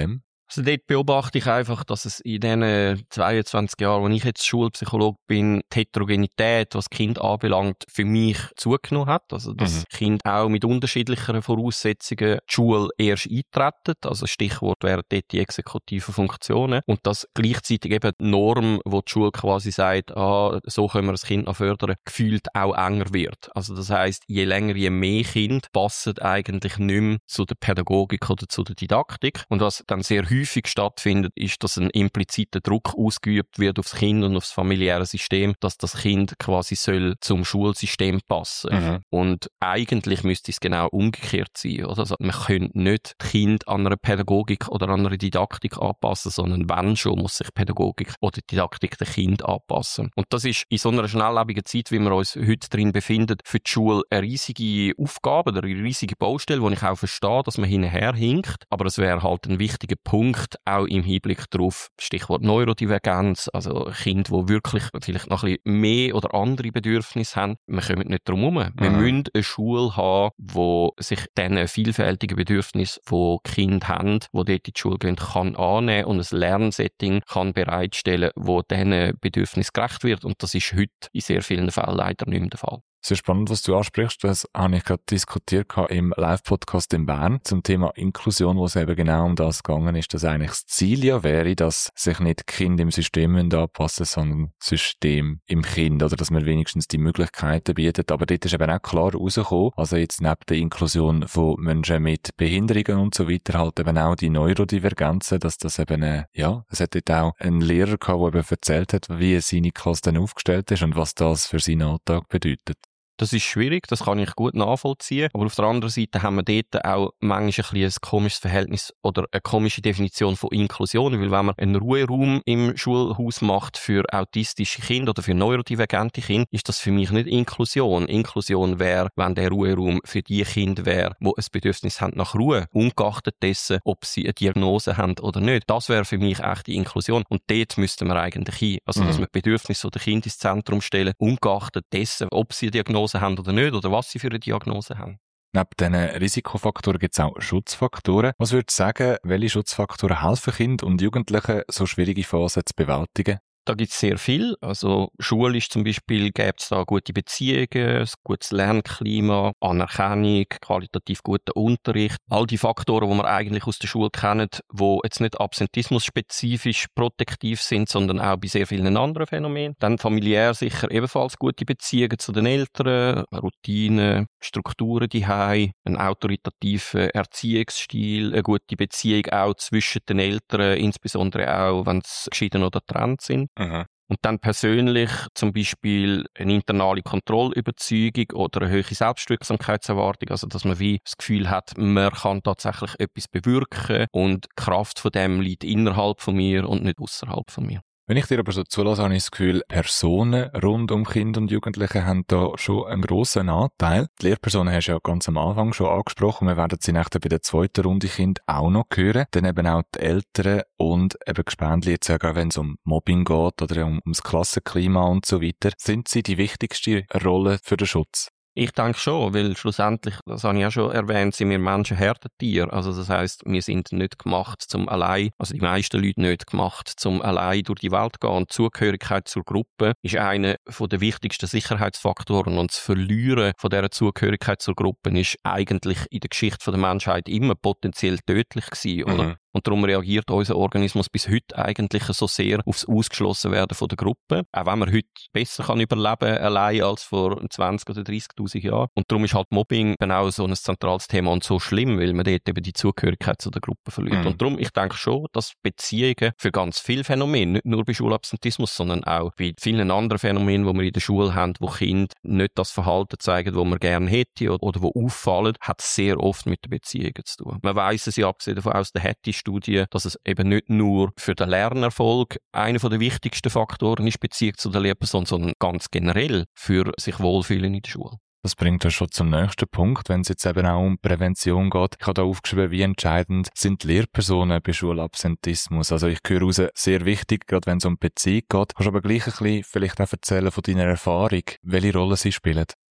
Also dort beobachte ich einfach, dass es in diesen 22 Jahren, wo ich jetzt Schulpsychologe bin, die Heterogenität, was Kind anbelangt, für mich zugenommen hat. Also dass Kinder auch mit unterschiedlicheren Voraussetzungen die Schule erst eintreten. Also Stichwort wären dort die exekutiven Funktionen. Und dass gleichzeitig eben die Norm, wo die Schule quasi sagt, so können wir das Kind noch fördern, gefühlt auch enger wird. Also das heisst, je länger, je mehr Kinder passen eigentlich nicht mehr zu der Pädagogik oder zu der Didaktik. Und was dann sehr häufig stattfindet, ist, dass ein impliziter Druck ausgeübt wird aufs Kind und aufs familiäre System, dass das Kind quasi soll zum Schulsystem passen. Und eigentlich müsste es genau umgekehrt sein, oder? Also, man könnte nicht das Kind an einer Pädagogik oder an einer Didaktik anpassen, sondern wenn schon, muss sich Pädagogik oder Didaktik dem Kind anpassen. Und das ist in so einer schnelllebigen Zeit, wie wir uns heute drin befinden, für die Schule eine riesige Aufgabe oder eine riesige Baustelle, wo ich auch verstehe, dass man hinterher hinkt. Aber es wäre halt ein wichtiger Punkt, auch im Hinblick darauf, Stichwort Neurodivergenz, also Kinder, die wirklich vielleicht noch ein bisschen mehr oder andere Bedürfnisse haben. Wir kommen nicht drum herum. Wir müssen eine Schule haben, die sich diesen vielfältigen Bedürfnissen, die Kinder haben, die dort in die Schule gehen, kann annehmen und ein Lernsetting kann bereitstellen, das diesen Bedürfnissen gerecht wird. Und das ist heute in sehr vielen Fällen leider nicht mehr der Fall. Sehr spannend, was du ansprichst. Das habe ich gerade diskutiert im Live-Podcast in Bern zum Thema Inklusion, wo es eben genau um das gegangen ist, dass eigentlich das Ziel ja wäre, dass sich nicht die Kinder im System anpassen müssen, sondern das System im Kind, oder dass man wenigstens die Möglichkeiten bietet. Aber dort ist eben auch klar rausgekommen, also jetzt neben der Inklusion von Menschen mit Behinderungen und so weiter halt eben auch die Neurodivergenzen, dass das eben, es hat dort auch einen Lehrer gehabt, der eben erzählt hat, wie seine Klasse dann aufgestellt ist und was das für seinen Alltag bedeutet. Das ist schwierig, das kann ich gut nachvollziehen. Aber auf der anderen Seite haben wir dort auch manchmal ein komisches Verhältnis oder eine komische Definition von Inklusion. Weil wenn man einen Ruheraum im Schulhaus macht für autistische Kinder oder für neurodivergente Kinder, ist das für mich nicht Inklusion. Inklusion wäre, wenn der Ruheraum für die Kinder wäre, die ein Bedürfnis haben nach Ruhe, ungeachtet dessen, ob sie eine Diagnose haben oder nicht. Das wäre für mich echte Inklusion. Und dort müssten wir eigentlich hin. Also, dass wir die Bedürfnisse der Kinder ins Zentrum stellen, ungeachtet dessen, ob sie eine Diagnose haben oder nicht, oder was sie für eine Diagnose haben. Neben diesen Risikofaktoren gibt es auch Schutzfaktoren. Was würdest du sagen, welche Schutzfaktoren helfen Kindern und Jugendlichen, so schwierige Phasen zu bewältigen? Da gibt es sehr viel. Also schulisch zum Beispiel gibt es da gute Beziehungen, ein gutes Lernklima, Anerkennung, qualitativ guten Unterricht. All die Faktoren, die man eigentlich aus der Schule kennt, die jetzt nicht absentismus-spezifisch protektiv sind, sondern auch bei sehr vielen anderen Phänomenen. Dann familiär sicher ebenfalls gute Beziehungen zu den Eltern, Routinen, Strukturen daheim, ein autoritativer Erziehungsstil, eine gute Beziehung auch zwischen den Eltern, insbesondere auch, wenn sie geschieden oder getrennt sind. Und dann persönlich zum Beispiel eine internale Kontrollüberzeugung oder eine hohe Selbstwirksamkeitserwartung, also dass man wie das Gefühl hat, man kann tatsächlich etwas bewirken und die Kraft von dem liegt innerhalb von mir und nicht außerhalb von mir. Wenn ich dir aber so zulasse, habe ich das Gefühl, Personen rund um Kinder und Jugendliche haben da schon einen grossen Anteil. Die Lehrpersonen hast du ja ganz am Anfang schon angesprochen. Wir werden sie nachher bei der zweiten Runde Kind auch noch hören. Dann eben auch die Eltern und eben Gespendli, jetzt auch wenn es um Mobbing geht oder ums Klassenklima und so weiter. Sind sie die wichtigste Rolle für den Schutz? Ich denke schon, weil schlussendlich, das habe ich ja schon erwähnt, sind wir Menschen Herdentiere. Also das heisst, wir sind nicht gemacht zum allein, also die meisten Leute nicht gemacht zum allein durch die Welt gehen. Und die Zugehörigkeit zur Gruppe ist einer der wichtigsten Sicherheitsfaktoren. Und das Verlieren von dieser Zugehörigkeit zur Gruppe ist eigentlich in der Geschichte der Menschheit immer potenziell tödlich gewesen, oder? Und darum reagiert unser Organismus bis heute eigentlich so sehr aufs Ausgeschlossenwerden von der Gruppe. Auch wenn man heute besser kann überleben allein als vor 20 oder 30'000 Jahren. Und darum ist halt Mobbing genau so ein zentrales Thema und so schlimm, weil man dort eben die Zugehörigkeit zu der Gruppe verliert. Und darum, ich denke schon, dass Beziehungen für ganz viele Phänomene, nicht nur bei Schulabsentismus, sondern auch bei vielen anderen Phänomenen, die wir in der Schule haben, wo Kinder nicht das Verhalten zeigen, das man gerne hätte oder wo auffallen, hat sehr oft mit den Beziehungen zu tun. Man weiss es ja abgesehen davon aus der Hattie-Studie, dass es eben nicht nur für den Lernerfolg einer der wichtigsten Faktoren ist, Beziehung zu der Lehrperson, sondern ganz generell für sich wohlfühlen in der Schule. Das bringt uns schon zum nächsten Punkt, wenn es jetzt eben auch um Prävention geht. Ich habe da aufgeschrieben, wie entscheidend sind die Lehrpersonen bei Schulabsentismus. Also ich höre raus, sehr wichtig, gerade wenn es um Beziehung geht. Kannst du aber gleich ein bisschen vielleicht auch erzählen von deiner Erfahrung, welche Rolle sie spielen?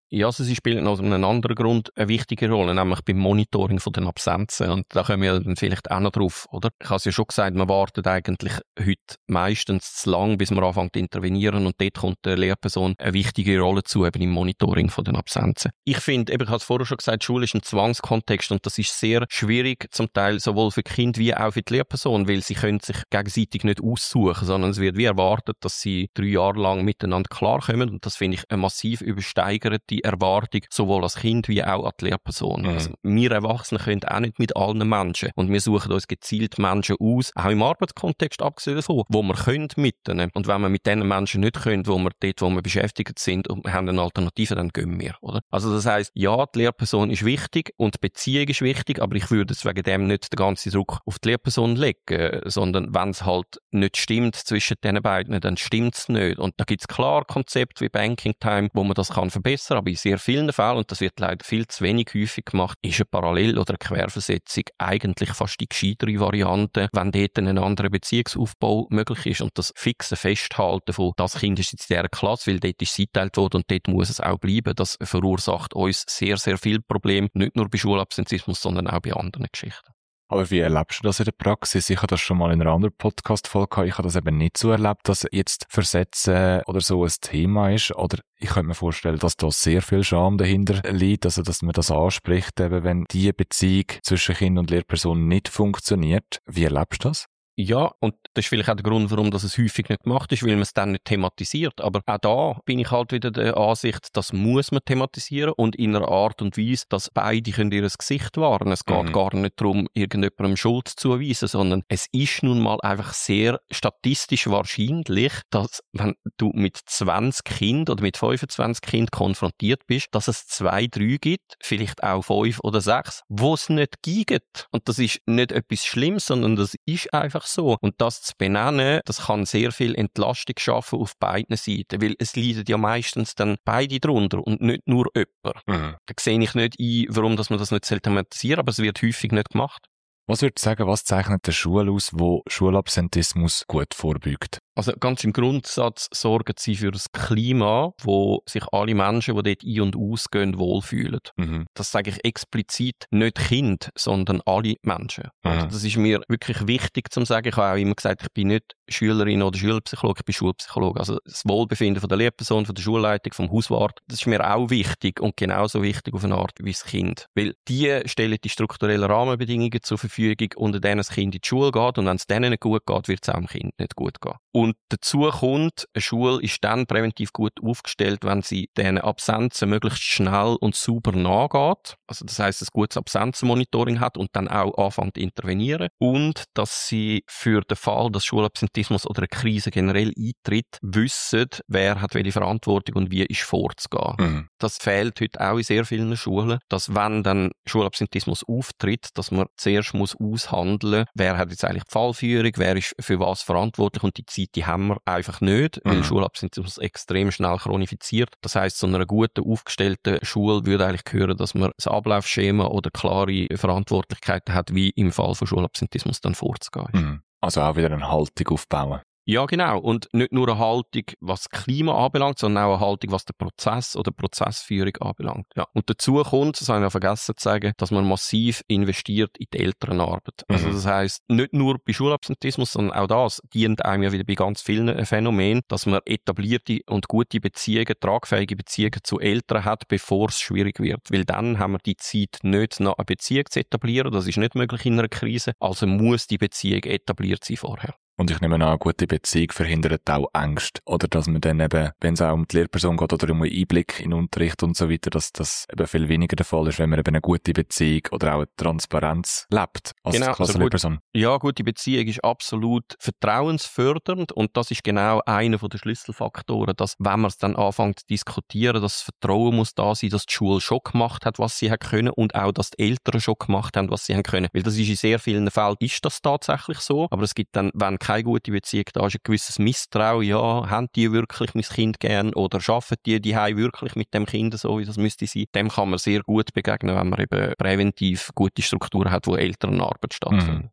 Ja, also sie spielen aus einem anderen Grund eine wichtige Rolle, nämlich beim Monitoring von den Absenzen. Und da kommen wir dann vielleicht auch noch drauf, oder? Ich habe es ja schon gesagt, man wartet eigentlich heute meistens zu lang, bis man anfängt zu intervenieren, und dort kommt der Lehrperson eine wichtige Rolle zu, eben im Monitoring von den Absenzen. Ich finde, ich habe es vorher schon gesagt, Schule ist ein Zwangskontext, und das ist sehr schwierig, zum Teil sowohl für die Kinder wie auch für die Lehrperson, weil sie können sich gegenseitig nicht aussuchen, sondern es wird wie erwartet, dass sie 3 Jahre lang miteinander klarkommen, und das finde ich eine massiv übersteigerte Erwartung, sowohl als Kind wie auch an die Lehrperson. Mhm. Also wir Erwachsene können auch nicht mit allen Menschen, und wir suchen uns gezielt Menschen aus, auch im Arbeitskontext abgesehen davon, wo wir können mit denen. Und wenn wir mit diesen Menschen nicht können, wo wir beschäftigt sind und wir haben eine Alternative, dann gehen wir, oder? Also das heisst, ja, die Lehrperson ist wichtig und die Beziehung ist wichtig, aber ich würde es wegen dem nicht den ganzen Druck auf die Lehrperson legen, sondern wenn es halt nicht stimmt zwischen den beiden, dann stimmt es nicht. Und da gibt es klar Konzepte wie Banking Time, wo man das kann verbessern, aber in sehr vielen Fällen, und das wird leider viel zu wenig häufig gemacht, ist eine Parallel- oder eine Querversetzung eigentlich fast die gescheitere Variante, wenn dort ein anderer Beziehungsaufbau möglich ist, und das fixe Festhalten von das Kind ist jetzt in dieser Klasse, weil dort ist es eingeteilt worden und dort muss es auch bleiben, das verursacht uns sehr, sehr viele Probleme, nicht nur bei Schulabsenzismus, sondern auch bei anderen Geschichten. Aber wie erlebst du das in der Praxis? Ich habe das schon mal in einer anderen Podcast-Folge gehabt. Ich habe das eben nicht so erlebt, dass jetzt Versetzen oder so ein Thema ist. Oder ich könnte mir vorstellen, dass da sehr viel Scham dahinter liegt. Also, dass man das anspricht, eben wenn die Beziehung zwischen Kind und Lehrperson nicht funktioniert. Wie erlebst du das? Ja, und das ist vielleicht auch der Grund, warum das es häufig nicht gemacht ist, weil man es dann nicht thematisiert. Aber auch da bin ich halt wieder der Ansicht, das muss man thematisieren, und in einer Art und Weise, dass beide können ihr Gesicht wahren. Es geht gar nicht darum, irgendjemandem Schuld zuzuweisen, sondern es ist nun mal einfach sehr statistisch wahrscheinlich, dass wenn du mit 20 Kindern oder mit 25 Kindern konfrontiert bist, dass es 2, 3 gibt, vielleicht auch 5 oder 6, wo es nicht gibt. Und das ist nicht etwas Schlimmes, sondern das ist einfach so. Und das zu benennen, das kann sehr viel Entlastung schaffen auf beiden Seiten, weil es leiden ja meistens dann beide drunter und nicht nur jemand. Da sehe ich nicht ein, warum dass man das nicht thematisieren, aber es wird häufig nicht gemacht. Was würdest du sagen, was zeichnet eine Schule aus, wo Schulabsentismus gut vorbeugt? Also ganz im Grundsatz sorgen sie für das Klima, wo sich alle Menschen, die dort ein- und ausgehen, wohlfühlen. Das sage ich explizit, nicht Kind, sondern alle Menschen. Also das ist mir wirklich wichtig zu sagen. Ich habe auch immer gesagt, ich bin nicht Schülerin oder Schulpsychologe, ich bin Schulpsychologe. Also das Wohlbefinden von der Lehrperson, von der Schulleitung, vom Hauswart, das ist mir auch wichtig und genauso wichtig auf eine Art wie das Kind. Weil die stellen die strukturellen Rahmenbedingungen zur Verfügung, unter denen das Kind in die Schule geht, und wenn es denen nicht gut geht, wird es auch dem Kind nicht gut gehen. Und dazu kommt, eine Schule ist dann präventiv gut aufgestellt, wenn sie diesen Absenzen möglichst schnell und sauber nachgeht. Also das heisst, ein gutes Absenzenmonitoring hat und dann auch anfängt zu intervenieren. Und dass sie für den Fall, dass Schulabsentismus oder eine Krise generell eintritt, wissen, wer hat welche Verantwortung und wie ist vorzugehen. Das fehlt heute auch in sehr vielen Schulen, dass wenn dann Schulabsentismus auftritt, dass man zuerst muss aushandeln, wer hat jetzt eigentlich die Fallführung, wer ist für was verantwortlich, und die Zeit, die haben wir einfach nicht, weil Schulabsentismus extrem schnell chronifiziert. Das heisst, zu einer guten, aufgestellten Schule würde eigentlich gehören, dass man ein Ablaufschema oder klare Verantwortlichkeiten hat, wie im Fall von Schulabsentismus dann vorzugehen ist. Also auch wieder eine Haltung aufbauen. Ja, genau. Und nicht nur eine Haltung, was das Klima anbelangt, sondern auch eine Haltung, was den Prozess oder Prozessführung anbelangt. Ja. Und dazu kommt, das habe ich noch vergessen zu sagen, dass man massiv investiert in die Elternarbeit. Also das heisst, nicht nur bei Schulabsentismus, sondern auch das dient einem ja wieder bei ganz vielen Phänomenen, dass man etablierte und gute Beziehungen, tragfähige Beziehungen zu Eltern hat, bevor es schwierig wird. Weil dann haben wir die Zeit nicht, noch eine Beziehung zu etablieren. Das ist nicht möglich in einer Krise. Also muss die Beziehung etabliert sein vorher. Und ich nehme an, eine gute Beziehung verhindert auch Ängste. Oder dass man dann eben, wenn es auch um die Lehrperson geht oder um einen Einblick in den Unterricht und so weiter, dass das eben viel weniger der Fall ist, wenn man eben eine gute Beziehung oder auch eine Transparenz lebt als Klassenlehrperson. Ja, gute Beziehung ist absolut vertrauensfördernd, und das ist genau einer der Schlüsselfaktoren, dass, wenn man es dann anfängt zu diskutieren, dass das Vertrauen muss da sein, dass die Schule schon gemacht hat, was sie hat können, und auch, dass die Eltern schon gemacht haben, was sie haben können. Weil das ist in sehr vielen Fällen ist das tatsächlich so, aber es gibt dann, wenn keine gute Beziehung da ist, ein gewisses Misstrauen, ja, haben die wirklich mein Kind gern oder arbeiten die Hause wirklich mit dem Kind so, wie das müsste sein. Dem kann man sehr gut begegnen, wenn man eben präventiv gute Strukturen hat, wo Elternarbeit stattfindet.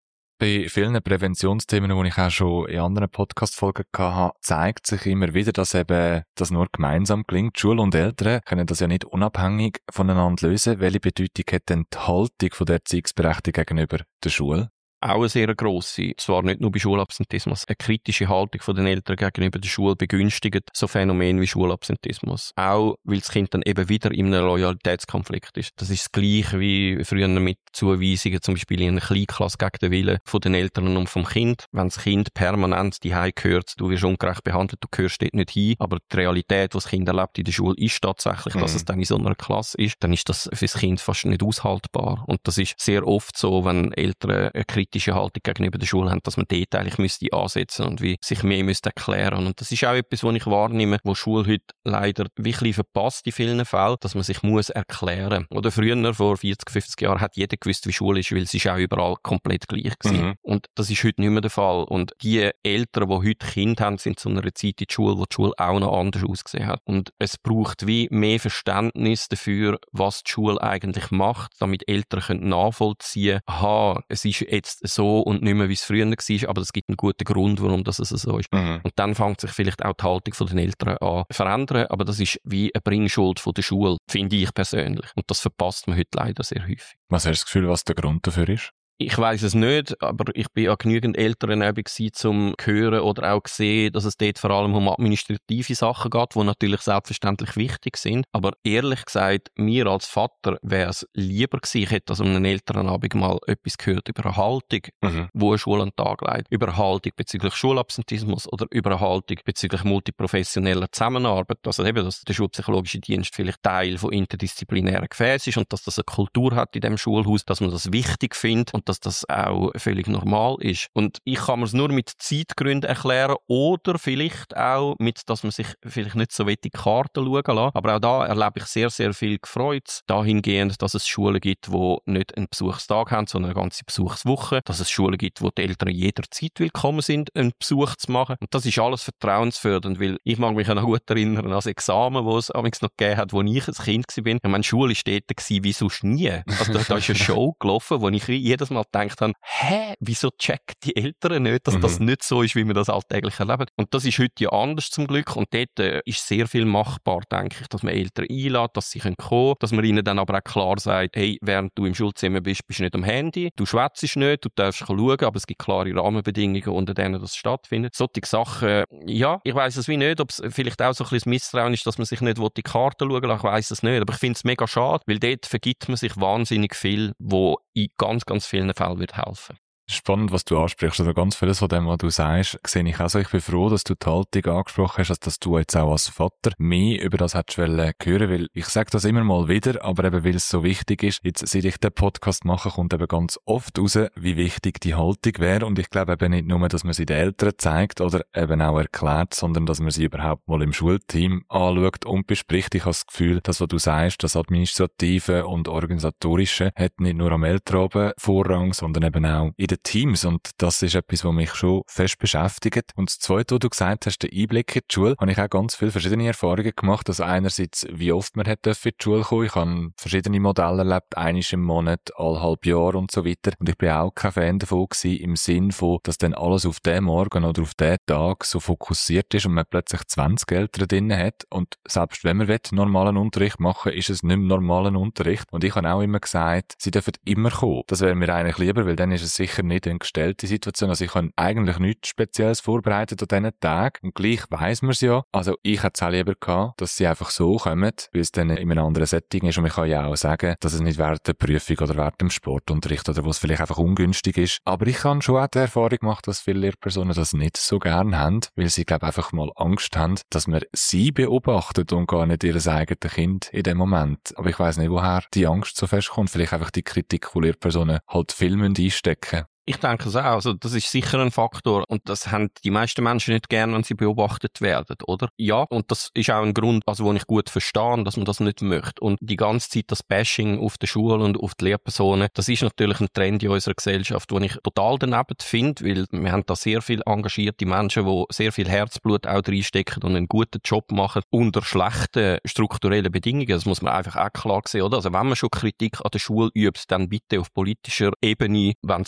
Bei vielen Präventionsthemen, die ich auch schon in anderen Podcast-Folgen hatte, zeigt sich immer wieder, dass eben das nur gemeinsam gelingt. Schule und Eltern können das ja nicht unabhängig voneinander lösen. Welche Bedeutung hat denn die Haltung von der Erziehungsberechtigten gegenüber der Schule? Auch eine sehr grosse, zwar nicht nur bei Schulabsentismus. Eine kritische Haltung von den Eltern gegenüber der Schule begünstigt so Phänomene wie Schulabsentismus. Auch, weil das Kind dann eben wieder in einem Loyalitätskonflikt ist. Das ist das Gleiche wie früher mit Zuweisungen, zum Beispiel in einer Kleinklasse gegen den Willen von den Eltern und vom Kind. Wenn das Kind permanent daheim hört, du wirst ungerecht behandelt, du gehörst dort nicht hin, aber die Realität, die das Kind erlebt in der Schule, ist tatsächlich, dass es dann in so einer Klasse ist, dann ist das für das Kind fast nicht aushaltbar. Und das ist sehr oft so, wenn Eltern eine kritische Haltung gegenüber der Schule haben, dass man dort eigentlich müsste ansetzen und wie sich mehr müsste erklären. Und das ist auch etwas, was ich wahrnehme, wo Schule heute leider wirklich verpasst in vielen Fällen, dass man sich muss erklären. Oder früher, vor 40, 50 Jahren, hat jeder gewusst, wie Schule ist, weil es ist auch überall komplett gleich gewesen. Und das ist heute nicht mehr der Fall. Und die Eltern, die heute Kinder haben, sind zu einer Zeit in der Schule, wo die Schule auch noch anders ausgesehen hat. Und es braucht wie mehr Verständnis dafür, was die Schule eigentlich macht, damit Eltern nachvollziehen können, aha, es ist jetzt so und nicht mehr, wie es früher war, aber es gibt einen guten Grund, warum das so ist. Und dann fängt sich vielleicht auch die Haltung der Eltern an zu verändern, aber das ist wie eine Bringschuld von der Schule, finde ich persönlich. Und das verpasst man heute leider sehr häufig. Was hast du das Gefühl, was der Grund dafür ist? Ich weiss es nicht, aber ich bin an genügend Eltern zum hören oder auch sehen, dass es dort vor allem um administrative Sachen geht, die natürlich selbstverständlich wichtig sind. Aber ehrlich gesagt, mir als Vater wäre es lieber gewesen, ich hätte also um einen Elternabend mal etwas gehört über eine Haltung, wo eine Schule an den Tag legt. Über eine Haltung bezüglich Schulabsentismus oder über eine Haltung bezüglich multiprofessioneller Zusammenarbeit. Also eben, dass der schulpsychologische Dienst vielleicht Teil von interdisziplinären Gefäßen ist und dass das eine Kultur hat in dem Schulhaus, dass man das wichtig findet und dass das auch völlig normal ist. Und ich kann mir es nur mit Zeitgründen erklären oder vielleicht auch mit, dass man sich vielleicht nicht so die Karten schauen lässt. Aber auch da erlebe ich sehr, sehr viel Gefreut dahingehend, dass es Schulen gibt, die nicht einen Besuchstag haben, sondern eine ganze Besuchswoche. Dass es Schulen gibt, wo die Eltern jederzeit willkommen sind, einen Besuch zu machen. Und das ist alles vertrauensfördernd, weil ich mag mich noch gut erinnern an das Examen, das es amigs noch gegeben hat, wo ich ein Kind war. Ich meine, Schule war dort wie sonst nie. Also da ist eine Show gelaufen, wo ich jedes Mal gedacht habe, wieso checken die Eltern nicht, dass das nicht so ist, wie wir das alltäglich erleben. Und das ist heute ja anders zum Glück. Und dort ist sehr viel machbar, denke ich, dass man Eltern einlädt, dass sie kommen können, dass man ihnen dann aber auch klar sagt, hey, während du im Schulzimmer bist, bist du nicht am Handy, du schwätzt nicht, du darfst schauen, aber es gibt klare Rahmenbedingungen, unter denen das stattfindet. Solche Sachen, ja, ich weiss es wie nicht, ob es vielleicht auch so ein bisschen das Misstrauen ist, dass man sich nicht die Karten schauen will, ich weiss es nicht, aber ich finde es mega schade, weil dort vergibt man sich wahnsinnig viel, wo in ganz, ganz vielen Fällen wird helfen. Spannend, was du ansprichst. Also ganz vieles von dem, was du sagst, sehe ich auch so. Ich bin froh, dass du die Haltung angesprochen hast, dass du jetzt auch als Vater mehr über das hättest hören, weil ich sage das immer mal wieder, aber eben weil es so wichtig ist, jetzt seit ich den Podcast mache, kommt eben ganz oft raus, wie wichtig die Haltung wäre. Und ich glaube eben nicht nur, dass man sie den Eltern zeigt oder eben auch erklärt, sondern dass man sie überhaupt mal im Schulteam anschaut und bespricht. Ich habe das Gefühl, dass, was du sagst, das Administrative und Organisatorische hat nicht nur am Elternabend Vorrang, sondern eben auch in den Teams, und das ist etwas, was mich schon fest beschäftigt. Und das Zweite, was du gesagt hast, der Einblick in die Schule, habe ich auch ganz viele verschiedene Erfahrungen gemacht. Also einerseits, wie oft man hätte in die Schule kommen. Ich habe verschiedene Modelle erlebt, einmal im Monat, alle halb Jahr und so weiter. Und ich bin auch kein Fan davon gewesen, im Sinn von, dass dann alles auf den Morgen oder auf den Tag so fokussiert ist und man plötzlich 20 Eltern drin hat. Und selbst wenn man normalen Unterricht machen will, ist es nicht mehr normalen Unterricht. Und ich habe auch immer gesagt, sie dürfen immer kommen. Das wäre mir eigentlich lieber, weil dann ist es sicher nicht eine gestellte Situation. Also ich habe eigentlich nichts Spezielles vorbereitet an diesen Tag. Und gleich weiss man es ja. Also ich hätte es auch lieber gehabt, dass sie einfach so kommen, weil es dann in einem anderen Setting ist. Und ich kann ja auch sagen, dass es nicht während der Prüfung oder während dem Sportunterricht oder wo es vielleicht einfach ungünstig ist. Aber ich habe schon auch die Erfahrung gemacht, dass viele Lehrpersonen das nicht so gern haben, weil sie, glaube ich, einfach mal Angst haben, dass man sie beobachtet und gar nicht ihr eigenes Kind in dem Moment. Aber ich weiss nicht, woher die Angst so fest kommt. Vielleicht einfach die Kritik von Lehrpersonen halt viel einstecken. Ich denke es auch. Also, das ist sicher ein Faktor. Und das haben die meisten Menschen nicht gern, wenn sie beobachtet werden, oder? Ja, und das ist auch ein Grund, also, wo ich gut verstehe, dass man das nicht möchte. Und die ganze Zeit das Bashing auf der Schule und auf die Lehrpersonen, das ist natürlich ein Trend in unserer Gesellschaft, den ich total daneben finde, weil wir haben da sehr viel engagierte Menschen, die sehr viel Herzblut auch reinstecken und einen guten Job machen, unter schlechten strukturellen Bedingungen. Das muss man einfach auch klar sehen, oder? Also, wenn man schon Kritik an der Schule übt, dann bitte auf politischer Ebene, wenn es um die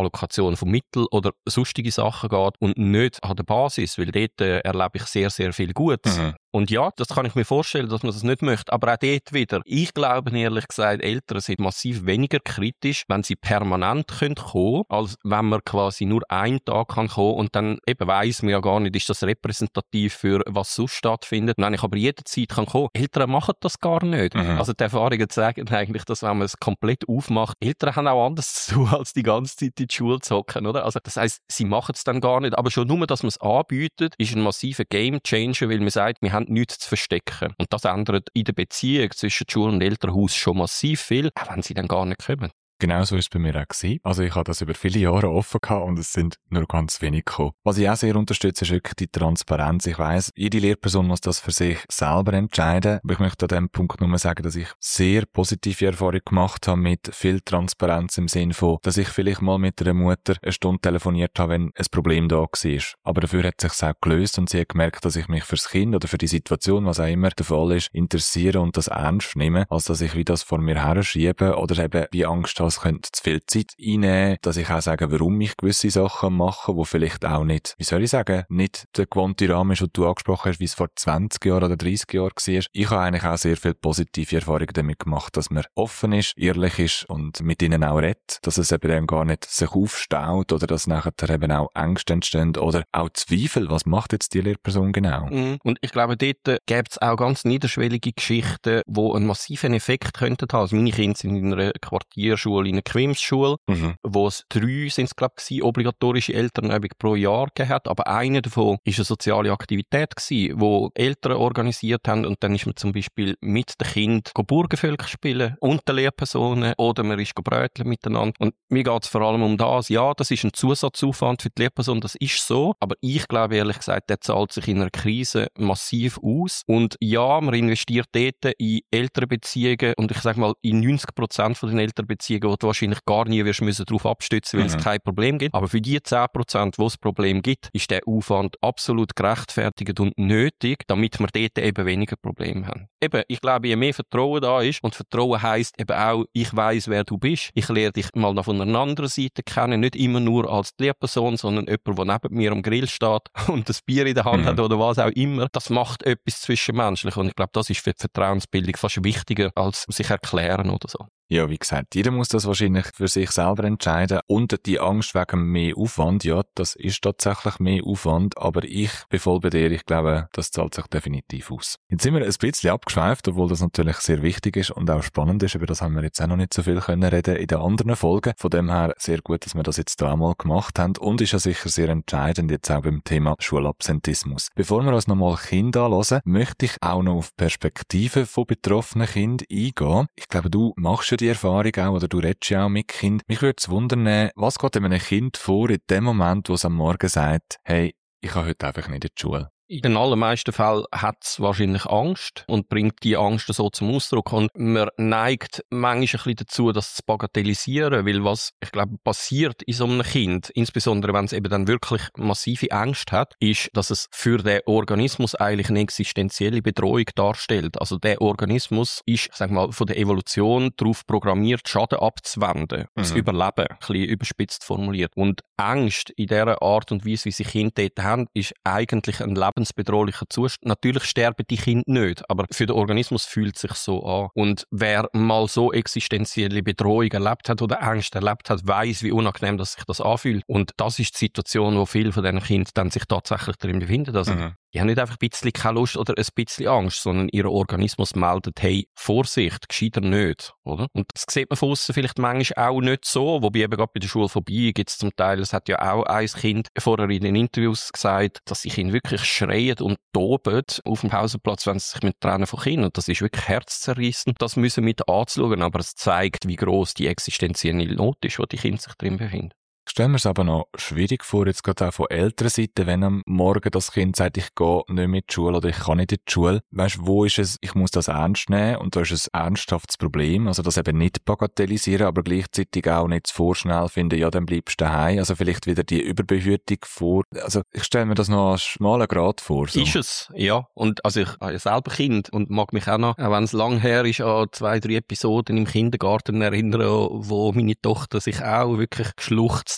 Allokation von Mitteln oder sonstige Sachen geht und nicht an der Basis, weil dort erlebe ich sehr, sehr viel Gutes. Und ja, das kann ich mir vorstellen, dass man das nicht möchte. Aber auch dort wieder. Ich glaube, ehrlich gesagt, Eltern sind massiv weniger kritisch, wenn sie permanent kommen können, als wenn man quasi nur einen Tag kommen kann und dann eben weiss man ja gar nicht, ist das repräsentativ für was sonst stattfindet. Und wenn ich aber jederzeit kommen kann, Eltern machen das gar nicht. Also die Erfahrungen zeigen eigentlich, dass wenn man es komplett aufmacht, Eltern haben auch anders zu tun, als die ganze Zeit in die Schule zu hocken, oder? Also das heisst, sie machen es dann gar nicht. Aber schon nur, dass man es anbietet, ist ein massiver Game-Changer, weil man sagt, wir haben nichts zu verstecken. Und das ändert in der Beziehung zwischen Schule und Elternhaus schon massiv viel, auch wenn sie dann gar nicht kommen. Genau so war es bei mir auch gewesen. Also ich habe das über viele Jahre offen gehabt und es sind nur ganz wenig gekommen. Was ich auch sehr unterstütze, ist wirklich die Transparenz. Ich weiss, jede Lehrperson muss das für sich selber entscheiden. Aber ich möchte an diesem Punkt nur sagen, dass ich sehr positive Erfahrungen gemacht habe mit viel Transparenz im Sinn von, dass ich vielleicht mal mit einer Mutter eine Stunde telefoniert habe, wenn ein Problem da war. Aber dafür hat es sich auch gelöst und sie hat gemerkt, dass ich mich fürs Kind oder für die Situation, was auch immer der Fall ist, interessiere und das ernst nehme, als dass ich wie das vor mir her schiebe oder eben wie Angst habe, es könnte zu viel Zeit einnehmen, dass ich auch sage, warum ich gewisse Sachen mache, wo vielleicht auch nicht, wie soll ich sagen, nicht der gewohnte Rahmen ist, den du angesprochen hast, wie es vor 20 Jahren oder 30 Jahren war. Ich habe eigentlich auch sehr viel positive Erfahrungen damit gemacht, dass man offen ist, ehrlich ist und mit ihnen auch redet, dass es eben dann gar nicht sich aufstaut oder dass nachher eben auch Ängste entstehen oder auch Zweifel, was macht jetzt die Lehrperson genau? Und ich glaube, dort gibt es auch ganz niederschwellige Geschichten, die einen massiven Effekt könnten haben. Also meine Kinder sind in einer Quartierschule, in einer Quimsschule, wo es 3 sind es, glaube ich, obligatorische Elternübungen pro Jahr gegeben hat. Aber eine davon war eine soziale Aktivität gewesen, wo Eltern organisiert haben und dann ist man zum Beispiel mit den Kindern Burgenvölker spielen, unter Lehrpersonen oder man ist bröteln miteinander. Und mir geht es vor allem um das. Ja, das ist ein Zusatzaufwand für die Lehrperson, das ist so. Aber ich glaube ehrlich gesagt, der zahlt sich in einer Krise massiv aus. Und ja, man investiert dort in Elternbeziehungen und ich sage mal, in 90% von den Elternbeziehungen, wo du wahrscheinlich gar nie wirst müssen darauf abstützen, weil es kein Problem gibt. Aber für die 10%, wo es Problem gibt, ist der Aufwand absolut gerechtfertigt und nötig, damit wir dort eben weniger Probleme haben. Eben, ich glaube, je mehr Vertrauen da ist, und Vertrauen heisst eben auch, ich weiss, wer du bist. Ich lerne dich mal noch von einer anderen Seite kennen, nicht immer nur als die Lehrperson, sondern jemand, der neben mir am Grill steht und das Bier in der Hand hat oder was auch immer. Das macht etwas zwischenmenschlich und ich glaube, das ist für die Vertrauensbildung fast wichtiger, als sich erklären oder so. Ja, wie gesagt, jeder muss das wahrscheinlich für sich selber entscheiden. Und die Angst wegen mehr Aufwand, ja, das ist tatsächlich mehr Aufwand, aber ich bin voll bei dir. Ich glaube, das zahlt sich definitiv aus. Jetzt sind wir ein bisschen abgeschweift, obwohl das natürlich sehr wichtig ist und auch spannend ist. Über das haben wir jetzt auch noch nicht so viel können reden in den anderen Folgen. Von dem her sehr gut, dass wir das jetzt hier einmal gemacht haben und ist ja sicher sehr entscheidend jetzt auch beim Thema Schulabsentismus. Bevor wir uns nochmal Kinder anhören, möchte ich auch noch auf Perspektiven von betroffenen Kindern eingehen. Ich glaube, du machst ja die Erfahrung auch, oder du redest ja auch mit Kindern. Mich würde es wundern, was geht einem Kind vor in dem Moment, wo es am Morgen sagt, hey, ich kann heute einfach nicht in die Schule? In den allermeisten Fällen hat es wahrscheinlich Angst und bringt die Angst so zum Ausdruck. Und man neigt manchmal ein bisschen dazu, das zu bagatellisieren, weil was, ich glaube, passiert in so einem Kind, insbesondere wenn es eben dann wirklich massive Angst hat, ist, dass es für den Organismus eigentlich eine existenzielle Bedrohung darstellt. Also der Organismus ist, sag mal, von der Evolution darauf programmiert, Schaden abzuwenden, zu überleben, ein bisschen überspitzt formuliert. Und Angst in dieser Art und Weise, wie sie Kinder dort haben, ist eigentlich ein lebensbedrohlicher Zustand. Natürlich sterben die Kinder nicht, aber für den Organismus fühlt es sich so an. Und wer mal so existenzielle Bedrohung erlebt hat oder Angst erlebt hat, weiss, wie unangenehm dass sich das anfühlt. Und das ist die Situation, wo viele von diesen Kindern dann sich tatsächlich darin befinden. Also die haben nicht einfach ein bisschen keine Lust oder ein bisschen Angst, sondern ihr Organismus meldet, hey, Vorsicht, gescheiter nicht, oder? Und das sieht man von aussen vielleicht manchmal auch nicht so, wobei eben gerade bei der Schule vorbei gibt es zum Teil, das hat ja auch ein Kind vorher in den Interviews gesagt, dass die Kinder wirklich schreien und toben auf dem Pausenplatz, wenn sie sich mit Tränen von Kindern, und das ist wirklich herzzerreißend, das müssen wir mit anzuschauen, aber es zeigt, wie gross die existenzielle Not ist, wo die Kinder sich drin befinden. Ich stelle mir es aber noch schwierig vor, jetzt gerade auch von älterer Seite, wenn am Morgen das Kind sagt, ich gehe nicht mehr in die Schule oder ich kann nicht in die Schule. Weißt du, wo ist es, ich muss das ernst nehmen und da ist ein ernsthaftes Problem, also das eben nicht bagatellisieren, aber gleichzeitig auch nicht zu vorschnell finden, ja, dann bleibst du daheim, also vielleicht wieder die Überbehütung vor, also ich stelle mir das noch als schmaler Grad vor. So. Ist es, ja, und also ich habe ja selber Kind und mag mich auch noch, auch wenn es lang her ist, an 2-3 Episoden im Kindergarten erinnern, wo meine Tochter sich auch wirklich geschluchzt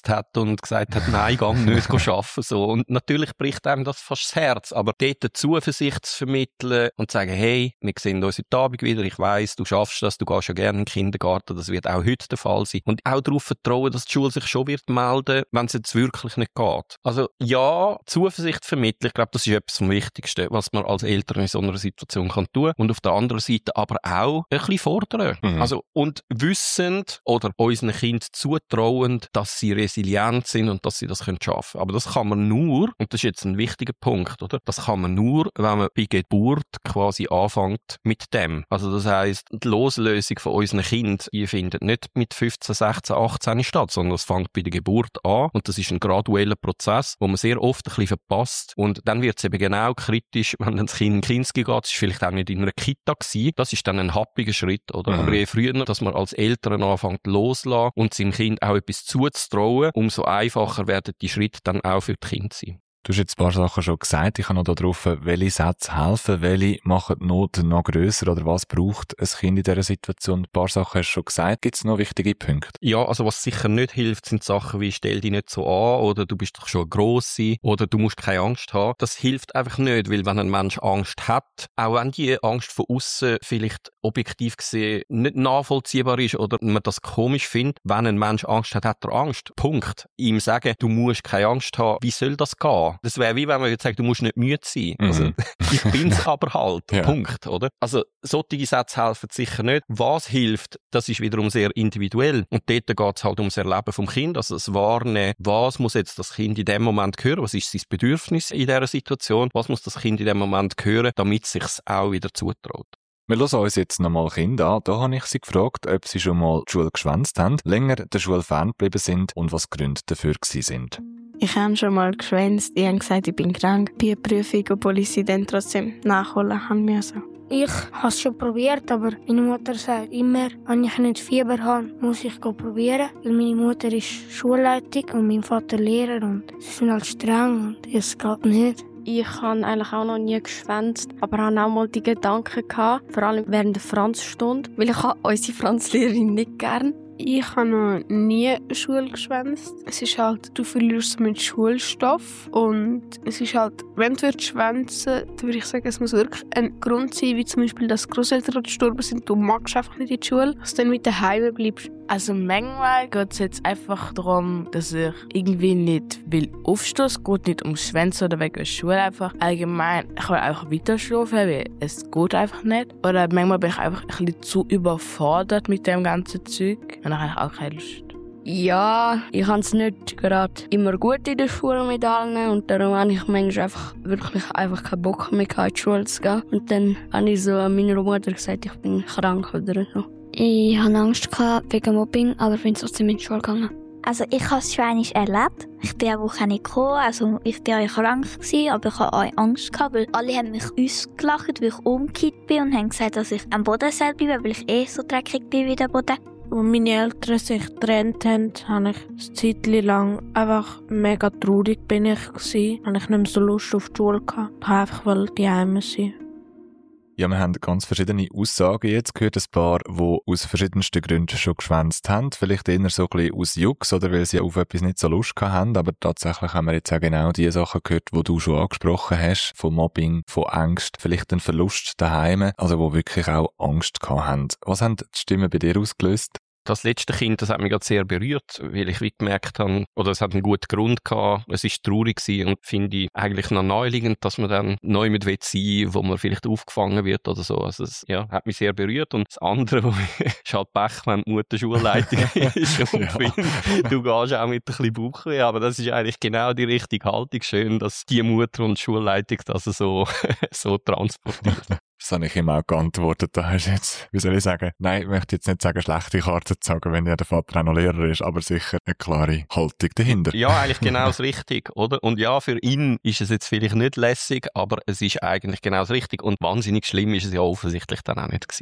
gekotzt hat und gesagt hat, nein, gang nicht arbeiten, so. Und natürlich bricht einem das fast das Herz, aber dort eine Zuversicht zu vermitteln und zu sagen, hey, wir sehen uns heute Abend wieder, ich weiss, du schaffst das, du gehst ja gerne in den Kindergarten, das wird auch heute der Fall sein. Und auch darauf vertrauen, dass die Schule sich schon wird melden, wenn es jetzt wirklich nicht geht. Also ja, Zuversicht vermitteln, ich glaube, das ist etwas vom Wichtigsten, was man als Eltern in so einer Situation kann tun. Und auf der anderen Seite aber auch ein bisschen fordern. Also, und wissend oder unseren Kindern zutrauend, dass sie resilient sind und dass sie das schaffen können. Aber das kann man nur, und das ist jetzt ein wichtiger Punkt, oder? Das kann man nur, wenn man bei Geburt quasi anfängt mit dem. Also das heisst, die Loslösung von unseren Kindern, die findet nicht mit 15, 16, 18 statt, sondern das fängt bei der Geburt an und das ist ein gradueller Prozess, wo man sehr oft ein bisschen verpasst und dann wird es eben genau kritisch, wenn dann das Kind in Kinski geht, das ist vielleicht auch nicht in einer Kita gewesen, das ist dann ein happiger Schritt, oder? Aber je früher, dass man als Eltern anfängt loszulassen und seinem Kind auch etwas zuzutrauen, umso einfacher werden die Schritte dann auch für die Kinder sein. Du hast jetzt ein paar Sachen schon gesagt. Ich habe noch darauf, welche Sätze helfen, welche machen die Not noch grösser oder was braucht ein Kind in dieser Situation? Ein paar Sachen hast du schon gesagt. Gibt es noch wichtige Punkte? Ja, also was sicher nicht hilft, sind Sachen wie «Stell dich nicht so an» oder «Du bist doch schon Grosse» oder «Du musst keine Angst haben». Das hilft einfach nicht, weil wenn ein Mensch Angst hat, auch wenn die Angst von außen vielleicht objektiv gesehen nicht nachvollziehbar ist oder man das komisch findet, wenn ein Mensch Angst hat, hat er Angst. Punkt. Ihm sagen, du musst keine Angst haben, wie soll das gehen? Das wäre wie wenn man jetzt sagt, du musst nicht müde sein. Also, ich bin's aber halt. Ja. Punkt, oder? Also, solche Sätze helfen sicher nicht. Was hilft, das ist wiederum sehr individuell. Und dort geht's halt ums Erleben vom Kind, also das Wahrnehmen. Was muss jetzt das Kind in dem Moment hören? Was ist sein Bedürfnis in dieser Situation? Was muss das Kind in dem Moment hören, damit es sich auch wieder zutraut? Wir hören uns jetzt nochmal Kinder an. Da habe ich sie gefragt, ob sie schon mal die Schule geschwänzt haben, länger der Schule ferngeblieben sind und was die Gründe dafür sind. Ich habe schon mal geschwänzt. Ich habe gesagt, ich bin krank. Bei der Prüfung, obwohl ich sie dann trotzdem nachholen musste. Ich habe es schon probiert, aber meine Mutter sagt immer, wenn ich nicht Fieber habe, muss ich probieren. Weil meine Mutter ist Schulleitung und mein Vater Lehrer und sie sind halt streng und es geht nicht. Ich habe eigentlich auch noch nie geschwänzt, aber habe auch mal die Gedanken gehabt, vor allem während der Franzstunde, weil ich unsere Franzlehrerin nicht gern. Ich habe noch nie Schule geschwänzt. Es ist halt, du verlierst mit Schulstoff und es ist halt, wenn du schwänzen, dann würde ich sagen, es muss wirklich ein Grund sein, wie zum Beispiel, dass Großeltern gestorben sind, du magst einfach nicht in die Schule, dass du dann mit daheim bleibst. Also manchmal geht es jetzt einfach darum, dass ich irgendwie nicht will aufstehen. Es geht nicht ums Schwänzen oder wegen der Schule einfach. Allgemein, ich will einfach weiter schlafen, weil es geht einfach nicht. Oder manchmal bin ich einfach ein bisschen zu überfordert mit dem ganzen Zeug. Und dann habe ich auch keine Lust. Ja, ich habe es nicht gerade immer gut in der Schule mit allen und darum habe ich manchmal wirklich keinen Bock mehr in die Schule zu gehen. Und dann habe ich so meiner Mutter gesagt, ich bin krank oder so. Ich hatte Angst wegen Mobbing, aber bin trotzdem in die Schule gegangen. Also ich habe es schon einmal erlebt. Ich bin eine Woche nicht gekommen, also ich war auch krank gewesen, aber ich hatte auch Angst gehabt, weil alle haben mich ausgelacht, weil ich umgekippt bin und haben gesagt, dass ich am Boden bleibe, weil ich so dreckig bin wie der Boden. Als meine Eltern sich getrennt haben, habe ich eine Zeit lang einfach mega traurig bin ich gewesen. Habe ich nicht mehr so Lust auf die Schule gehabt. Ich wollte einfach daheim sein. Ja, wir haben ganz verschiedene Aussagen jetzt gehört. Ein paar, die aus verschiedensten Gründen schon geschwänzt haben. Vielleicht eher so ein bisschen aus Jux oder weil sie auf etwas nicht so Lust haben. Aber tatsächlich haben wir jetzt auch genau die Sachen gehört, die du schon angesprochen hast. Von Mobbing, von Angst, vielleicht ein Verlust daheim. Also, die wirklich auch Angst haben. Was haben die Stimmen bei dir ausgelöst? Das letzte Kind, das hat mich gerade sehr berührt, weil ich wie gemerkt habe, oder es hat einen guten Grund gehabt, es ist traurig gewesen und finde ich eigentlich noch naheliegend, dass man dann neu mit sein will, wo man vielleicht aufgefangen wird oder so. Also es hat mich sehr berührt. Und das andere, ist halt Pech, wenn die Mutter Schulleitung ist und du gehst auch mit ein bisschen Bauchweh, aber das ist eigentlich genau die richtige Haltung. Schön, dass die Mutter und die Schulleitung das so transportiert. Das habe ich ihm auch geantwortet. Da hast du jetzt, wie soll ich sagen, nein, ich möchte jetzt nicht sagen, schlechte Karten zu sagen, wenn ja der Vater auch noch Lehrer ist, aber sicher eine klare Haltung dahinter. Ja, eigentlich genau das Richtige, oder? Und ja, für ihn ist es jetzt vielleicht nicht lässig, aber es ist eigentlich genau das Richtige. Und wahnsinnig schlimm ist es ja offensichtlich dann auch nicht gewesen.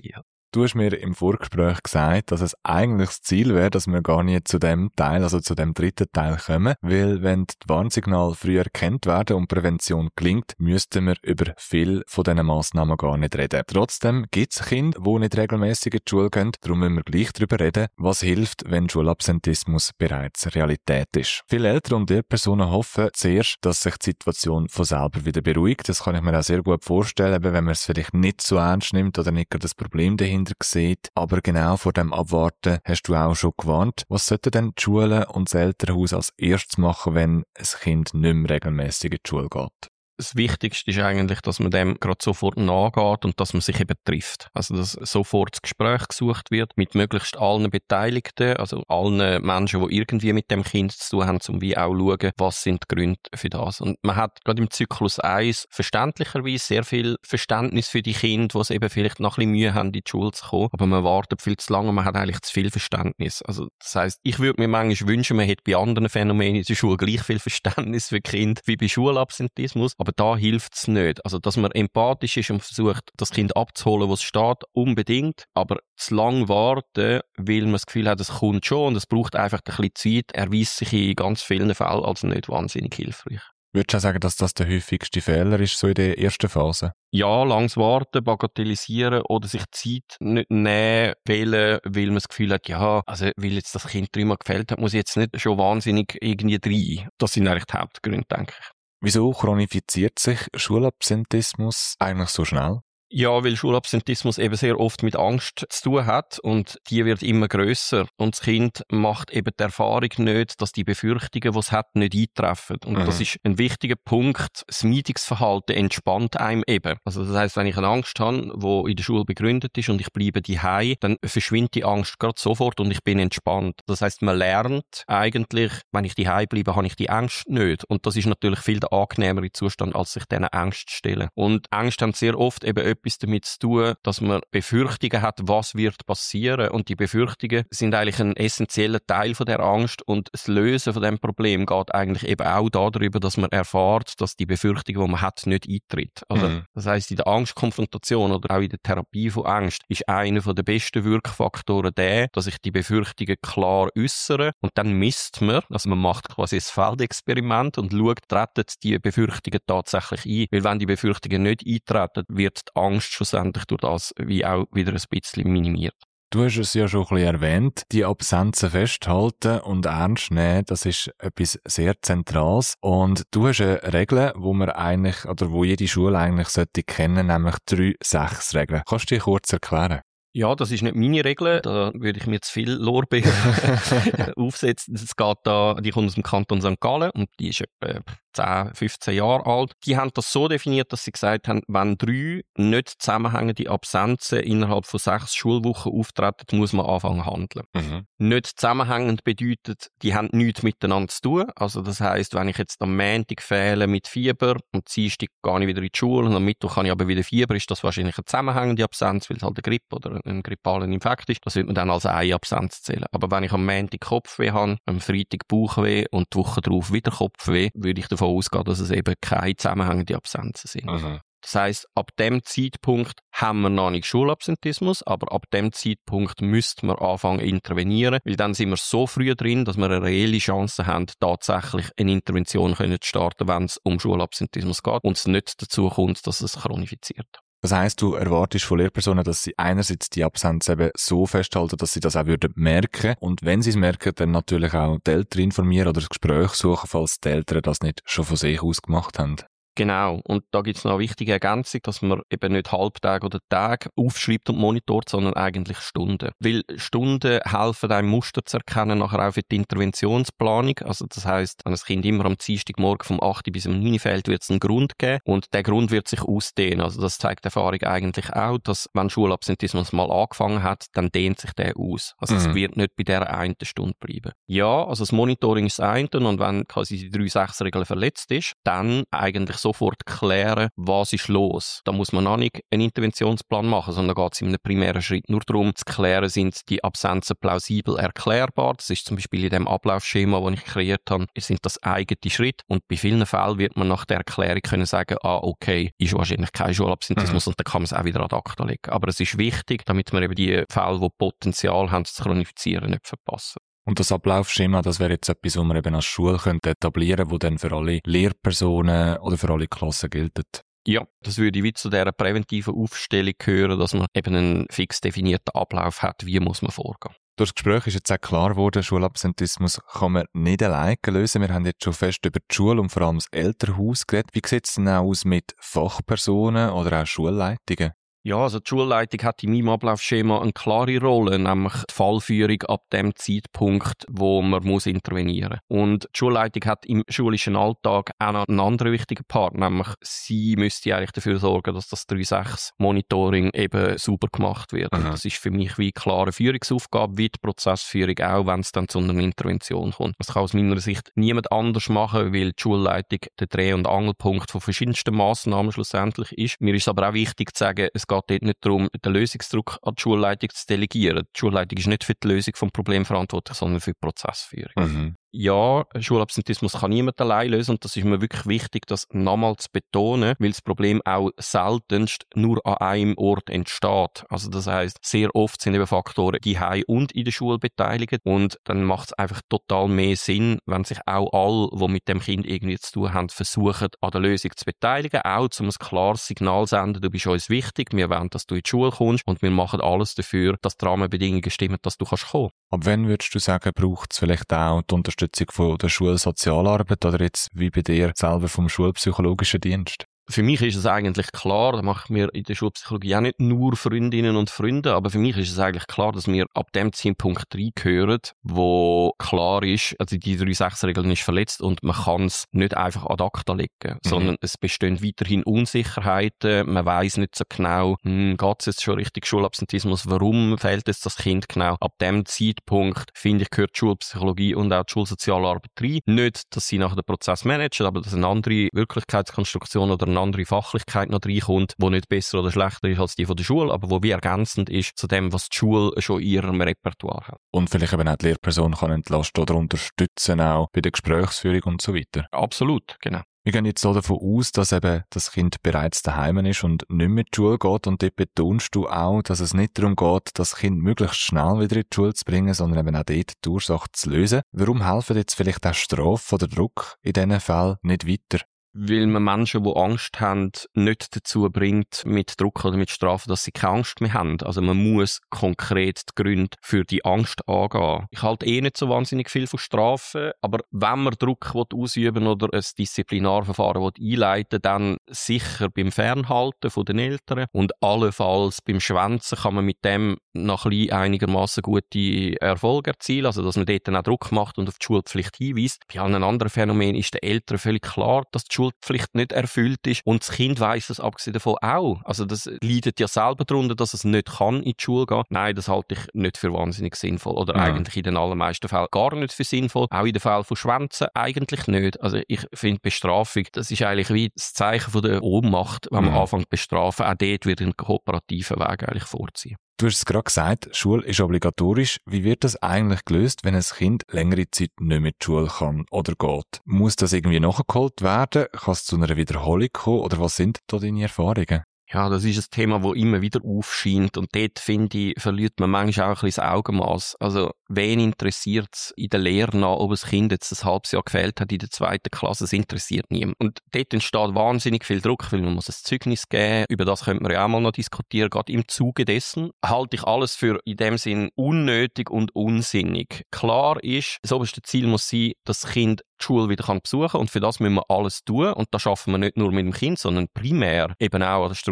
Du hast mir im Vorgespräch gesagt, dass es eigentlich das Ziel wäre, dass wir gar nicht zu dem Teil, also zu dem dritten Teil kommen, weil wenn die Warnsignale früher erkannt werden und Prävention gelingt, müssten wir über viele von diesen Massnahmen gar nicht reden. Trotzdem gibt es Kinder, die nicht regelmässig in die Schule gehen, darum müssen wir gleich darüber reden, was hilft, wenn Schulabsentismus bereits Realität ist. Viele Eltern und Lehrpersonen hoffen zuerst, dass sich die Situation von selber wieder beruhigt. Das kann ich mir auch sehr gut vorstellen, wenn man es vielleicht nicht so ernst nimmt oder nicht gerade das Problem dahinter sieht. Aber genau vor dem Abwarten hast du auch schon gewarnt. Was sollten denn die Schulen und das Elternhaus als erstes machen, wenn ein Kind nicht mehr regelmässig in die Schule geht? Das Wichtigste ist eigentlich, dass man dem gerade sofort nachgeht und dass man sich eben trifft. Also, dass sofort das Gespräch gesucht wird mit möglichst allen Beteiligten, also allen Menschen, die irgendwie mit dem Kind zu tun haben, um wie auch schauen, was sind die Gründe für das. Und man hat gerade im Zyklus 1 verständlicherweise sehr viel Verständnis für die Kinder, die es eben vielleicht noch ein bisschen Mühe haben, in die Schule zu kommen. Aber man wartet viel zu lange und man hat eigentlich zu viel Verständnis. Also, das heisst, ich würde mir manchmal wünschen, man hätte bei anderen Phänomenen in der Schule gleich viel Verständnis für Kinder wie bei Schulabsentismus. Aber da hilft es nicht. Also, dass man empathisch ist und versucht, das Kind abzuholen, wo es steht, unbedingt. Aber zu lang warten, weil man das Gefühl hat, es kommt schon und es braucht einfach ein bisschen Zeit, erweist sich in ganz vielen Fällen als nicht wahnsinnig hilfreich. Würdest du auch sagen, dass das der häufigste Fehler ist, so in der ersten Phase? Ja, langes Warten, bagatellisieren oder sich Zeit nicht nehmen wollen, weil man das Gefühl hat, ja, also weil jetzt das Kind 3-mal gefällt hat, muss ich jetzt nicht schon wahnsinnig irgendwie rein. Das sind eigentlich die Hauptgründe, denke ich. Wieso chronifiziert sich Schulabsentismus eigentlich so schnell? Ja, weil Schulabsentismus eben sehr oft mit Angst zu tun hat und die wird immer grösser und das Kind macht eben die Erfahrung nicht, dass die Befürchtungen, die es hat, nicht eintreffen. Und das ist ein wichtiger Punkt. Das Meidungsverhalten entspannt einem eben. Also das heisst, wenn ich eine Angst habe, die in der Schule begründet ist und ich bleibe daheim, dann verschwindet die Angst gerade sofort und ich bin entspannt. Das heisst, man lernt eigentlich, wenn ich daheim bleibe, habe ich die Angst nicht. Und das ist natürlich viel der angenehmere Zustand, als sich diesen Angst zu stellen. Und Angst haben sehr oft eben etwas damit zu tun, dass man Befürchtungen hat, was wird passieren. Und die Befürchtungen sind eigentlich ein essentieller Teil von der Angst. Und das Lösen von dem Problem geht eigentlich eben auch darüber, dass man erfährt, dass die Befürchtung, die man hat, nicht eintritt. Also, das heisst, in der Angstkonfrontation oder auch in der Therapie von Angst ist einer der besten Wirkfaktoren der, dass ich die Befürchtungen klar äußere und dann misst man, also man macht quasi ein Feldexperiment und schaut, treten die Befürchtungen tatsächlich ein. Weil wenn die Befürchtungen nicht eintreten, wird die Angst schlussendlich durch das wie auch wieder ein bisschen minimiert. Du hast es ja schon ein bisschen erwähnt, die Absenzen festhalten und ernst nehmen, das ist etwas sehr Zentrales. Und du hast eine Regel, wo man eigentlich, oder wo jede Schule eigentlich sollte kennen, nämlich 3-6-Regeln. Kannst du die kurz erklären? Ja, das ist nicht meine Regel, da würde ich mir zu viel Lorbeer aufsetzen. Es geht da, die kommt aus dem Kanton St. Gallen und die ist etwa 10, 15 Jahre alt. Die haben das so definiert, dass sie gesagt haben, wenn 3 nicht zusammenhängende Absenzen innerhalb von 6 Schulwochen auftreten, muss man anfangen zu handeln. Nicht zusammenhängend bedeutet, die haben nichts miteinander zu tun. Also das heisst, wenn ich jetzt am Montag fehle mit Fieber und Dienstag gehe ich wieder in die Schule und am Mittwoch habe ich aber wieder Fieber, ist das wahrscheinlich eine zusammenhängende Absenz, weil es halt eine Grippe oder ein grippalen Infekt ist. Das wird man dann als eine Absenz zählen. Aber wenn ich am Montag Kopfweh habe, am Freitag Bauchweh und die Woche darauf wieder Kopfweh, würde ich davon ausgehen, dass es eben keine zusammenhängenden Absenzen sind. Das heisst, ab dem Zeitpunkt haben wir noch nicht Schulabsentismus, aber ab dem Zeitpunkt müsste man anfangen zu intervenieren, weil dann sind wir so früh drin, dass wir eine reelle Chance haben, tatsächlich eine Intervention zu starten, wenn es um Schulabsentismus geht und es nicht dazu kommt, dass es chronifiziert. Das heisst, du erwartest von Lehrpersonen, dass sie einerseits die Absenz eben so festhalten, dass sie das auch würden merken und wenn sie es merken, dann natürlich auch die Eltern informieren oder das Gespräch suchen, falls die Eltern das nicht schon von sich aus gemacht haben. Genau. Und da gibt es noch eine wichtige Ergänzung, dass man eben nicht Halbtag oder Tag aufschreibt und monitort, sondern eigentlich Stunden. Weil Stunden helfen einem Muster zu erkennen, nachher auch für die Interventionsplanung. Also das heisst, wenn das Kind immer am Dienstagmorgen vom 8 bis um 9 fällt, wird es einen Grund geben und der Grund wird sich ausdehnen. Also das zeigt die Erfahrung eigentlich auch, dass wenn Schulabsentismus mal angefangen hat, dann dehnt sich der aus. Also es wird nicht bei dieser einen Stunde bleiben. Ja, also das Monitoring ist das eine und wenn quasi die 3-6-Regel verletzt ist, dann eigentlich so sofort klären, was ist los. Da muss man noch nicht einen Interventionsplan machen, sondern da geht es in einem primären Schritt nur darum, zu klären, sind die Absenzen plausibel erklärbar. Das ist zum Beispiel in dem Ablaufschema, das ich kreiert habe, sind das eigene Schritte. Und bei vielen Fällen wird man nach der Erklärung können sagen, okay, ist wahrscheinlich kein Schulabsentismus und dann kann man es auch wieder ad acta legen. Aber es ist wichtig, damit man eben die Fälle, die Potenzial haben, zu chronifizieren, nicht verpassen. Und das Ablaufschema, das wäre jetzt etwas, was man eben als Schule etablieren könnte, das dann für alle Lehrpersonen oder für alle Klassen gilt. Ja, das würde wie zu dieser präventiven Aufstellung gehören, dass man eben einen fix definierten Ablauf hat, wie muss man vorgehen. Durch das Gespräch ist jetzt auch klar geworden, Schulabsentismus kann man nicht alleine lösen. Wir haben jetzt schon fest über die Schule und vor allem das Elternhaus geredet. Wie sieht es denn auch aus mit Fachpersonen oder auch Schulleitungen? Ja, also die Schulleitung hat in meinem Ablaufschema eine klare Rolle, nämlich die Fallführung ab dem Zeitpunkt, wo man muss intervenieren muss. Und die Schulleitung hat im schulischen Alltag auch noch einen anderen wichtigen Part, nämlich sie müsste eigentlich dafür sorgen, dass das 3-6-Monitoring eben sauber gemacht wird. Und das ist für mich wie eine klare Führungsaufgabe, wie die Prozessführung auch, wenn es dann zu einer Intervention kommt. Das kann aus meiner Sicht niemand anders machen, weil die Schulleitung der Dreh- und Angelpunkt von verschiedensten Massnahmen schlussendlich ist. Mir ist aber auch wichtig zu sagen, es geht dort nicht darum, den Lösungsdruck an die Schulleitung zu delegieren. Die Schulleitung ist nicht für die Lösung des Problems verantwortlich, sondern für die Prozessführung. Ja, Schulabsentismus kann niemand allein lösen und das ist mir wirklich wichtig, das nochmal zu betonen, weil das Problem auch seltenst nur an einem Ort entsteht. Also das heisst, sehr oft sind eben Faktoren die Heim und in der Schule beteiligt und dann macht es einfach total mehr Sinn, wenn sich auch alle, die mit dem Kind irgendwie zu tun haben, versuchen, an der Lösung zu beteiligen, auch um ein klares Signal zu senden, du bist uns wichtig, wir wollen, dass du in die Schule kommst und wir machen alles dafür, dass die Rahmenbedingungen stimmen, dass du kommen kannst. Ab wann würdest du sagen, braucht es vielleicht auch die Unterstützung von der Schulsozialarbeit oder jetzt wie bei dir selber vom Schulpsychologischen Dienst? Für mich ist es eigentlich klar, da mache ich mir in der Schulpsychologie auch nicht nur Freundinnen und Freunde, aber für mich ist es eigentlich klar, dass wir ab dem Zeitpunkt reingehören, wo klar ist, also die 3-6-Regel ist verletzt und man kann es nicht einfach ad acta legen, sondern es bestehen weiterhin Unsicherheiten, man weiss nicht so genau, geht es jetzt schon richtig Schulabsentismus, warum fehlt jetzt das Kind genau? Ab dem Zeitpunkt, finde ich, gehört die Schulpsychologie und auch die Schulsozialarbeit rein. Nicht, dass sie nachher den Prozess managen, aber dass eine andere Wirklichkeitskonstruktion oder eine andere Fachlichkeit noch reinkommt, die nicht besser oder schlechter ist als die von der Schule, aber die wie ergänzend ist zu dem, was die Schule schon in ihrem Repertoire hat. Und vielleicht eben auch die Lehrperson kann entlasten oder unterstützen, auch bei der Gesprächsführung und so weiter. Absolut, genau. Wir gehen jetzt so davon aus, dass eben das Kind bereits daheim ist und nicht mehr in die Schule geht. Und dort betonst du auch, dass es nicht darum geht, das Kind möglichst schnell wieder in die Schule zu bringen, sondern eben auch dort die Ursache zu lösen. Warum helfen jetzt vielleicht auch Strafe oder Druck in diesen Fällen nicht weiter? Weil man Menschen, die Angst haben, nicht dazu bringt, mit Druck oder mit Strafe, dass sie keine Angst mehr haben. Also man muss konkret die Gründe für die Angst angehen. Ich halte nicht so wahnsinnig viel von Strafen, aber wenn man Druck ausüben will oder ein Disziplinarverfahren einleiten will, dann sicher beim Fernhalten von den Eltern und allenfalls beim Schwänzen kann man mit dem noch einigermaßen gute Erfolge erzielen, also dass man dort dann auch Druck macht und auf die Schulpflicht hinweist. Bei allen anderen Phänomenen ist den Eltern völlig klar, dass die Schulpflicht nicht erfüllt ist und das Kind weiss das abgesehen davon auch. Also das leidet ja selber darunter, dass es nicht kann in die Schule gehen. Nein, das halte ich nicht für wahnsinnig sinnvoll oder eigentlich in den allermeisten Fällen gar nicht für sinnvoll. Auch in den Fällen von Schwänzen eigentlich nicht. Also ich finde Bestrafung, das ist eigentlich wie das Zeichen von der Ohnmacht, wenn man anfängt zu bestrafen. Auch dort wird ein kooperativer Weg eigentlich vorziehen. Du hast es gerade gesagt, Schule ist obligatorisch. Wie wird das eigentlich gelöst, wenn ein Kind längere Zeit nicht mehr in die Schule kann oder geht? Muss das irgendwie nachgeholt werden? Kann es zu einer Wiederholung kommen? Oder was sind da deine Erfahrungen? Ja, das ist ein Thema, das immer wieder aufscheint und dort, finde ich, verliert man manchmal auch ein bisschen das Augenmaß. Also, wen interessiert es in der Lehre nach, ob ein Kind jetzt ein halbes Jahr gefehlt hat in der 2. Klasse? Das interessiert niemand. Und dort entsteht wahnsinnig viel Druck, weil man muss ein Zeugnis geben. Über das könnte man ja auch mal noch diskutieren. Gerade im Zuge dessen halte ich alles für in dem Sinn unnötig und unsinnig. Klar ist, das oberste Ziel muss sein, dass das Kind die Schule wieder besuchen kann und für das müssen wir alles tun und das schaffen wir nicht nur mit dem Kind, sondern primär eben auch an der Struktur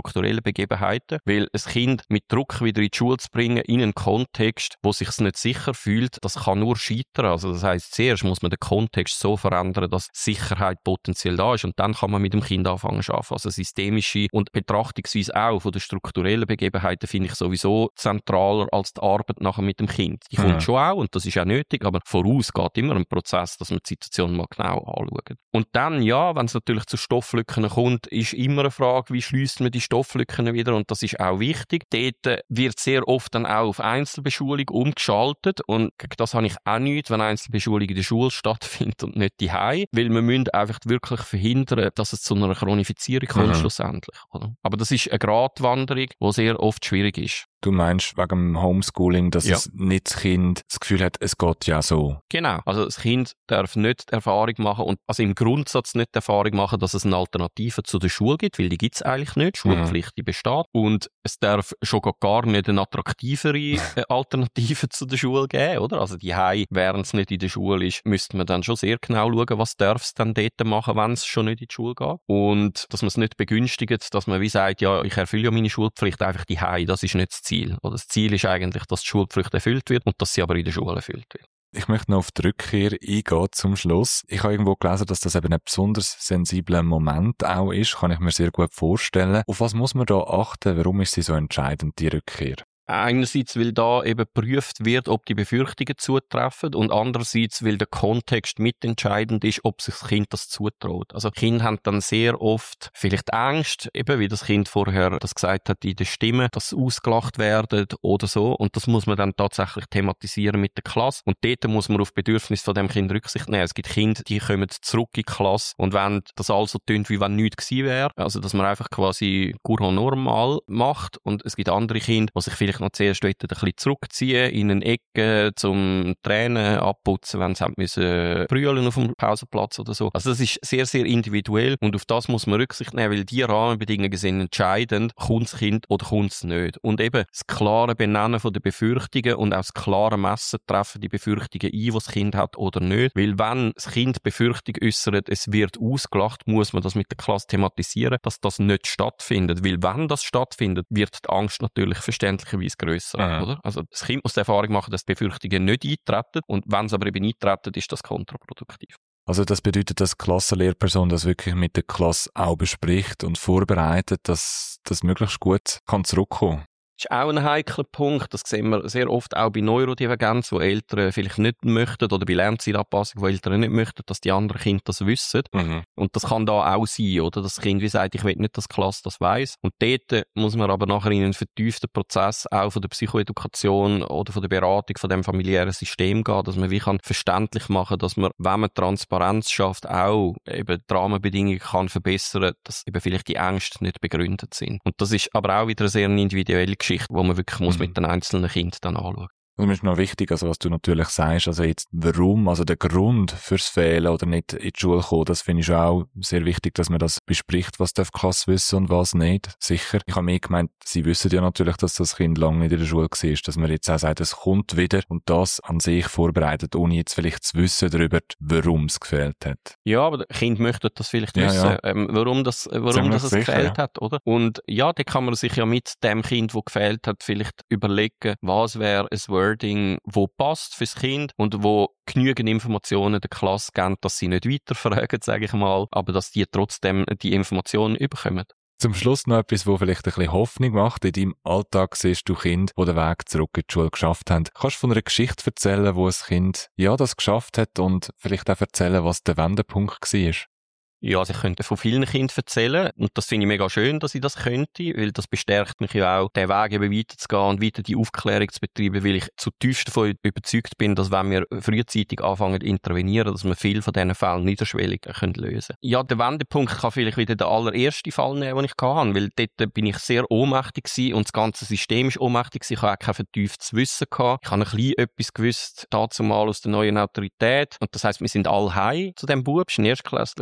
strukturellen Begebenheiten, weil ein Kind mit Druck wieder in die Schule zu bringen, in einen Kontext, wo sich es nicht sicher fühlt, das kann nur scheitern. Also das heisst, zuerst muss man den Kontext so verändern, dass Sicherheit potenziell da ist und dann kann man mit dem Kind anfangen zu arbeiten. Also systemische und Betrachtungsweise auch von den strukturellen Begebenheiten finde ich sowieso zentraler als die Arbeit nachher mit dem Kind. Die kommt schon auch und das ist auch nötig, aber voraus geht immer ein Prozess, dass man die Situation mal genau anschaut. Und dann, ja, wenn es natürlich zu Stofflücken kommt, ist immer eine Frage, wie schließt man die Stofflücken wieder und das ist auch wichtig. Dort wird sehr oft dann auch auf Einzelbeschulung umgeschaltet und gegen das habe ich auch nichts, wenn Einzelbeschulung in der Schule stattfindet und nicht daheim, weil wir müssen einfach wirklich verhindern, dass es zu einer Chronifizierung kommt schlussendlich. Oder? Aber das ist eine Gratwanderung, die sehr oft schwierig ist. Du meinst wegen dem Homeschooling, dass es nicht das Kind das Gefühl hat, es geht ja so. Genau. Also das Kind darf nicht die Erfahrung machen und also im Grundsatz nicht die Erfahrung machen, dass es eine Alternative zu der Schule gibt, weil die gibt es eigentlich nicht. Schulpflicht die besteht. Und es darf schon gar nicht eine attraktivere Alternative zu der Schule geben, oder? Also die Hause, während es nicht in der Schule ist, müsste man dann schon sehr genau schauen, was darf es dann dort machen, wenn es schon nicht in die Schule geht. Und dass man es nicht begünstigt, dass man wie sagt, ja, ich erfülle ja meine Schulpflicht einfach die Hause. Das ist nicht das Ziel. Oder das Ziel ist eigentlich, dass die Schulpflicht erfüllt wird und dass sie aber in der Schule erfüllt wird. Ich möchte noch auf die Rückkehr eingehen zum Schluss. Ich habe irgendwo gelesen, dass das eben ein besonders sensibler Moment auch ist. Kann ich mir sehr gut vorstellen. Auf was muss man da achten? Warum ist sie so entscheidend, die Rückkehr? Einerseits, weil da eben geprüft wird, ob die Befürchtungen zutreffen und andererseits, weil der Kontext mitentscheidend ist, ob sich das Kind das zutraut. Also Kinder haben dann sehr oft vielleicht Angst, eben wie das Kind vorher das gesagt hat in der Stimme, dass sie ausgelacht werden oder so und das muss man dann tatsächlich thematisieren mit der Klasse und dort muss man auf Bedürfnisse von dem Kind Rücksicht nehmen. Es gibt Kinder, die kommen zurück in die Klasse und wenn das also tönt, wie wenn nichts gewesen wäre, also dass man einfach quasi courant normal macht und es gibt andere Kinder, die sich vielleicht noch zuerst ein bisschen zurückziehen in eine Ecke zum Tränen abputzen, wenn sie haben müssen brüllen auf dem Pausenplatz oder so. Also das ist sehr, sehr individuell und auf das muss man Rücksicht nehmen, weil die Rahmenbedingungen sind entscheidend, kommt das Kind oder kommt es nicht. Und eben das klare Benennen von den Befürchtungen und auch das klare Messen treffen die Befürchtungen ein, die das Kind hat oder nicht. Weil wenn das Kind Befürchtung äußert, es wird ausgelacht, muss man das mit der Klasse thematisieren, dass das nicht stattfindet. Weil wenn das stattfindet, wird die Angst natürlich verständlicherweise grösser. Oder? Also das Kind muss die Erfahrung machen, dass die Befürchtungen nicht eintreten und wenn sie aber eben eintreten, ist das kontraproduktiv. Also das bedeutet, dass die Klassenlehrperson das wirklich mit der Klasse auch bespricht und vorbereitet, dass das möglichst gut kann zurückkommen. Das ist auch ein heikler Punkt. Das sehen wir sehr oft auch bei Neurodivergenz, wo Eltern vielleicht nicht möchten, oder bei Lernzeitanpassung, wo Eltern nicht möchten, dass die anderen Kinder das wissen. Und das kann da auch sein, oder? Das Kind wie sagt, ich will nicht, dass die Klasse das weiss. Und dort muss man aber nachher in einen vertieften Prozess auch von der Psychoedukation oder von der Beratung von dem familiären System gehen, dass man wie kann verständlich machen, dass man, wenn man Transparenz schafft, auch eben die Rahmenbedingungen kann verbessern, dass eben vielleicht die Ängste nicht begründet sind. Und das ist aber auch wieder eine sehr individuelle Geschichte, wo man wirklich muss mit den einzelnen Kindern dann anschauen. Das ist noch wichtig, also was du natürlich sagst, also jetzt warum, also der Grund fürs Fehlen oder nicht in die Schule kommen, das finde ich auch sehr wichtig, dass man das bespricht, was darf die Klasse wissen und was nicht. Sicher. Ich habe mir gemeint, sie wissen ja natürlich, dass das Kind lange nicht in der Schule war, dass man jetzt auch sagt, es kommt wieder und das an sich vorbereitet, ohne jetzt vielleicht zu wissen darüber, warum es gefehlt hat. Ja, aber das Kind möchte das vielleicht wissen, warum das es gefehlt hat, oder? Und ja, da kann man sich ja mit dem Kind, das gefehlt hat, vielleicht überlegen, was wäre ein Wording, wo passt fürs Kind und wo genügend Informationen der Klasse geben, dass sie nicht weiterfragen, sage ich mal, aber dass die trotzdem die Informationen überkommen. Zum Schluss noch etwas, was vielleicht ein bisschen Hoffnung macht. In deinem Alltag siehst du Kinder, die den Weg zurück in die Schule geschafft haben. Kannst du von einer Geschichte erzählen, wo ein Kind das geschafft hat und vielleicht auch erzählen, was der Wendepunkt war? Ja, also ich könnte von vielen Kindern erzählen und das finde ich mega schön, dass ich das könnte, weil das bestärkt mich ja auch, den Weg eben weiterzugehen und weiter die Aufklärung zu betreiben, weil ich zutiefst davon überzeugt bin, dass wenn wir frühzeitig anfangen zu intervenieren, dass wir viele von diesen Fällen niederschwellig lösen können. Ja, der Wendepunkt kann vielleicht wieder der allererste Fall nehmen, den ich hatte, weil dort bin ich sehr ohnmächtig gewesen und das ganze System ist ohnmächtig gewesen. Ich habe auch kein vertieftes Wissen gehabt. Ich habe ein bisschen etwas gewusst, dazu mal aus der neuen Autorität und das heisst, wir sind alle heim zu dem Bub, es war ein Erstklässler gewesen.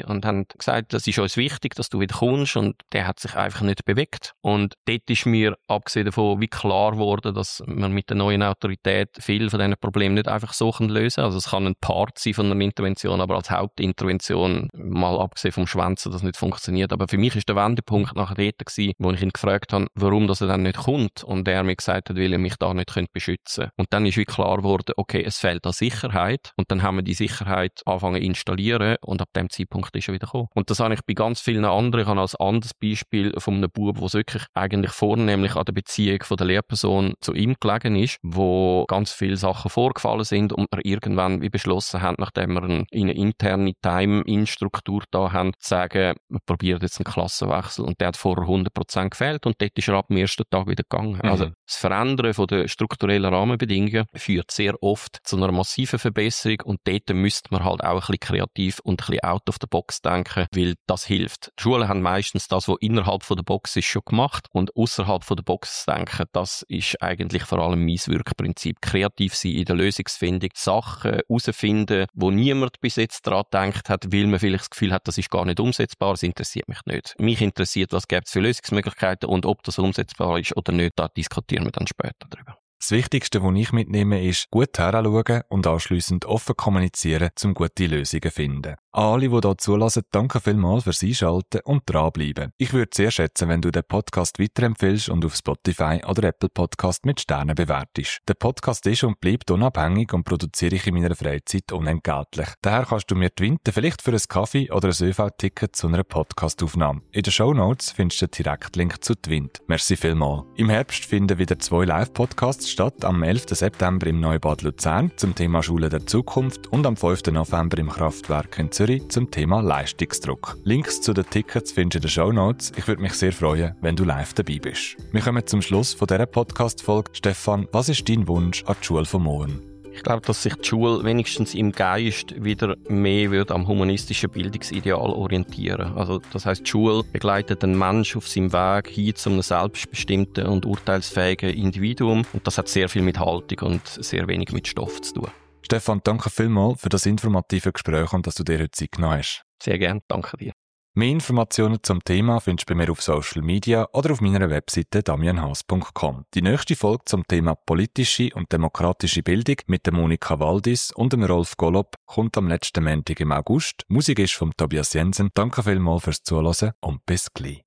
und haben gesagt, das ist uns wichtig, dass du wieder kommst, und der hat sich einfach nicht bewegt. Und dort ist mir, abgesehen davon, wie klar geworden, dass man mit der neuen Autorität viele von diesen Problemen nicht einfach so lösen kann. Also es kann ein Part sein von einer Intervention, aber als Hauptintervention, mal abgesehen vom Schwänzen, das nicht funktioniert. Aber für mich ist der Wendepunkt nachher dort gewesen, wo ich ihn gefragt habe, warum das er dann nicht kommt, und er mir gesagt hat, weil er mich da nicht beschützen könnte. Und dann ist wie klar geworden, okay, es fehlt an Sicherheit, und dann haben wir die Sicherheit angefangen zu installieren, und ab dem Zeitpunkt ist er wieder gekommen. Und das habe ich bei ganz vielen anderen, ich habe als anderes Beispiel von einem Bub, wo es wirklich eigentlich vornehmlich an der Beziehung von der Lehrperson zu ihm gelegen ist, wo ganz viele Sachen vorgefallen sind und wir irgendwann wie beschlossen haben, nachdem wir eine interne Time-In-Struktur da haben, zu sagen, wir probieren jetzt einen Klassenwechsel, und der hat vorher 100% gefehlt, und dort ist er ab dem ersten Tag wieder gegangen. Also das Verändern von der strukturellen Rahmenbedingungen führt sehr oft zu einer massiven Verbesserung, und dort müsste man halt auch ein bisschen kreativ und ein bisschen out of the box denken, weil das hilft. Die Schulen haben meistens das, was innerhalb von der Box ist, schon gemacht, und außerhalb von der Box denken, das ist eigentlich vor allem mein Wirkprinzip. Kreativ sein in der Lösungsfindung, Sachen herausfinden, wo niemand bis jetzt daran gedacht hat, weil man vielleicht das Gefühl hat, das ist gar nicht umsetzbar, das interessiert mich nicht. Mich interessiert, was gibt es für Lösungsmöglichkeiten, und ob das umsetzbar ist oder nicht, da diskutieren wir dann später drüber. Das Wichtigste, was ich mitnehme, ist, gut heranschauen und anschliessend offen kommunizieren, um gute Lösungen zu finden. An alle, die hier zulassen, danke vielmals fürs Einschalten und dranbleiben. Ich würde es sehr schätzen, wenn du den Podcast weiterempfiehlst und auf Spotify oder Apple Podcast mit Sternen bewertest. Der Podcast ist und bleibt unabhängig und produziere ich in meiner Freizeit unentgeltlich. Daher kannst du mir twinten, vielleicht für einen Kaffee oder ein ÖV-Ticket zu einer Podcastaufnahme. In den Shownotes findest du den Direktlink zu Twint. Merci vielmals. Im Herbst finden wieder 2 Live-Podcasts statt, am 11. September im Neubad Luzern zum Thema Schule der Zukunft und am 5. November im Kraftwerk in Zürich zum Thema Leistungsdruck. Links zu den Tickets findest du in den Shownotes. Ich würde mich sehr freuen, wenn du live dabei bist. Wir kommen zum Schluss von dieser Podcast-Folge. Stefan, was ist dein Wunsch an die Schule von morgen? Ich glaube, dass sich die Schule wenigstens im Geist wieder mehr wird am humanistischen Bildungsideal orientieren. Also das heisst, die Schule begleitet den Menschen auf seinem Weg hin zu einem selbstbestimmten und urteilsfähigen Individuum. Und das hat sehr viel mit Haltung und sehr wenig mit Stoff zu tun. Stefan, danke vielmals für das informative Gespräch und dass du dir heute Zeit genommen hast. Sehr gerne, danke dir. Mehr Informationen zum Thema findest du bei mir auf Social Media oder auf meiner Webseite damianhaas.com. Die nächste Folge zum Thema politische und demokratische Bildung mit der Monika Waldis und dem Rolf Golob kommt am letzten Montag im August. Musik ist von Tobias Jensen. Danke vielmals fürs Zuhören und bis gleich.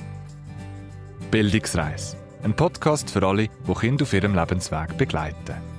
Bildungsreise. Ein Podcast für alle, die Kinder auf ihrem Lebensweg begleiten.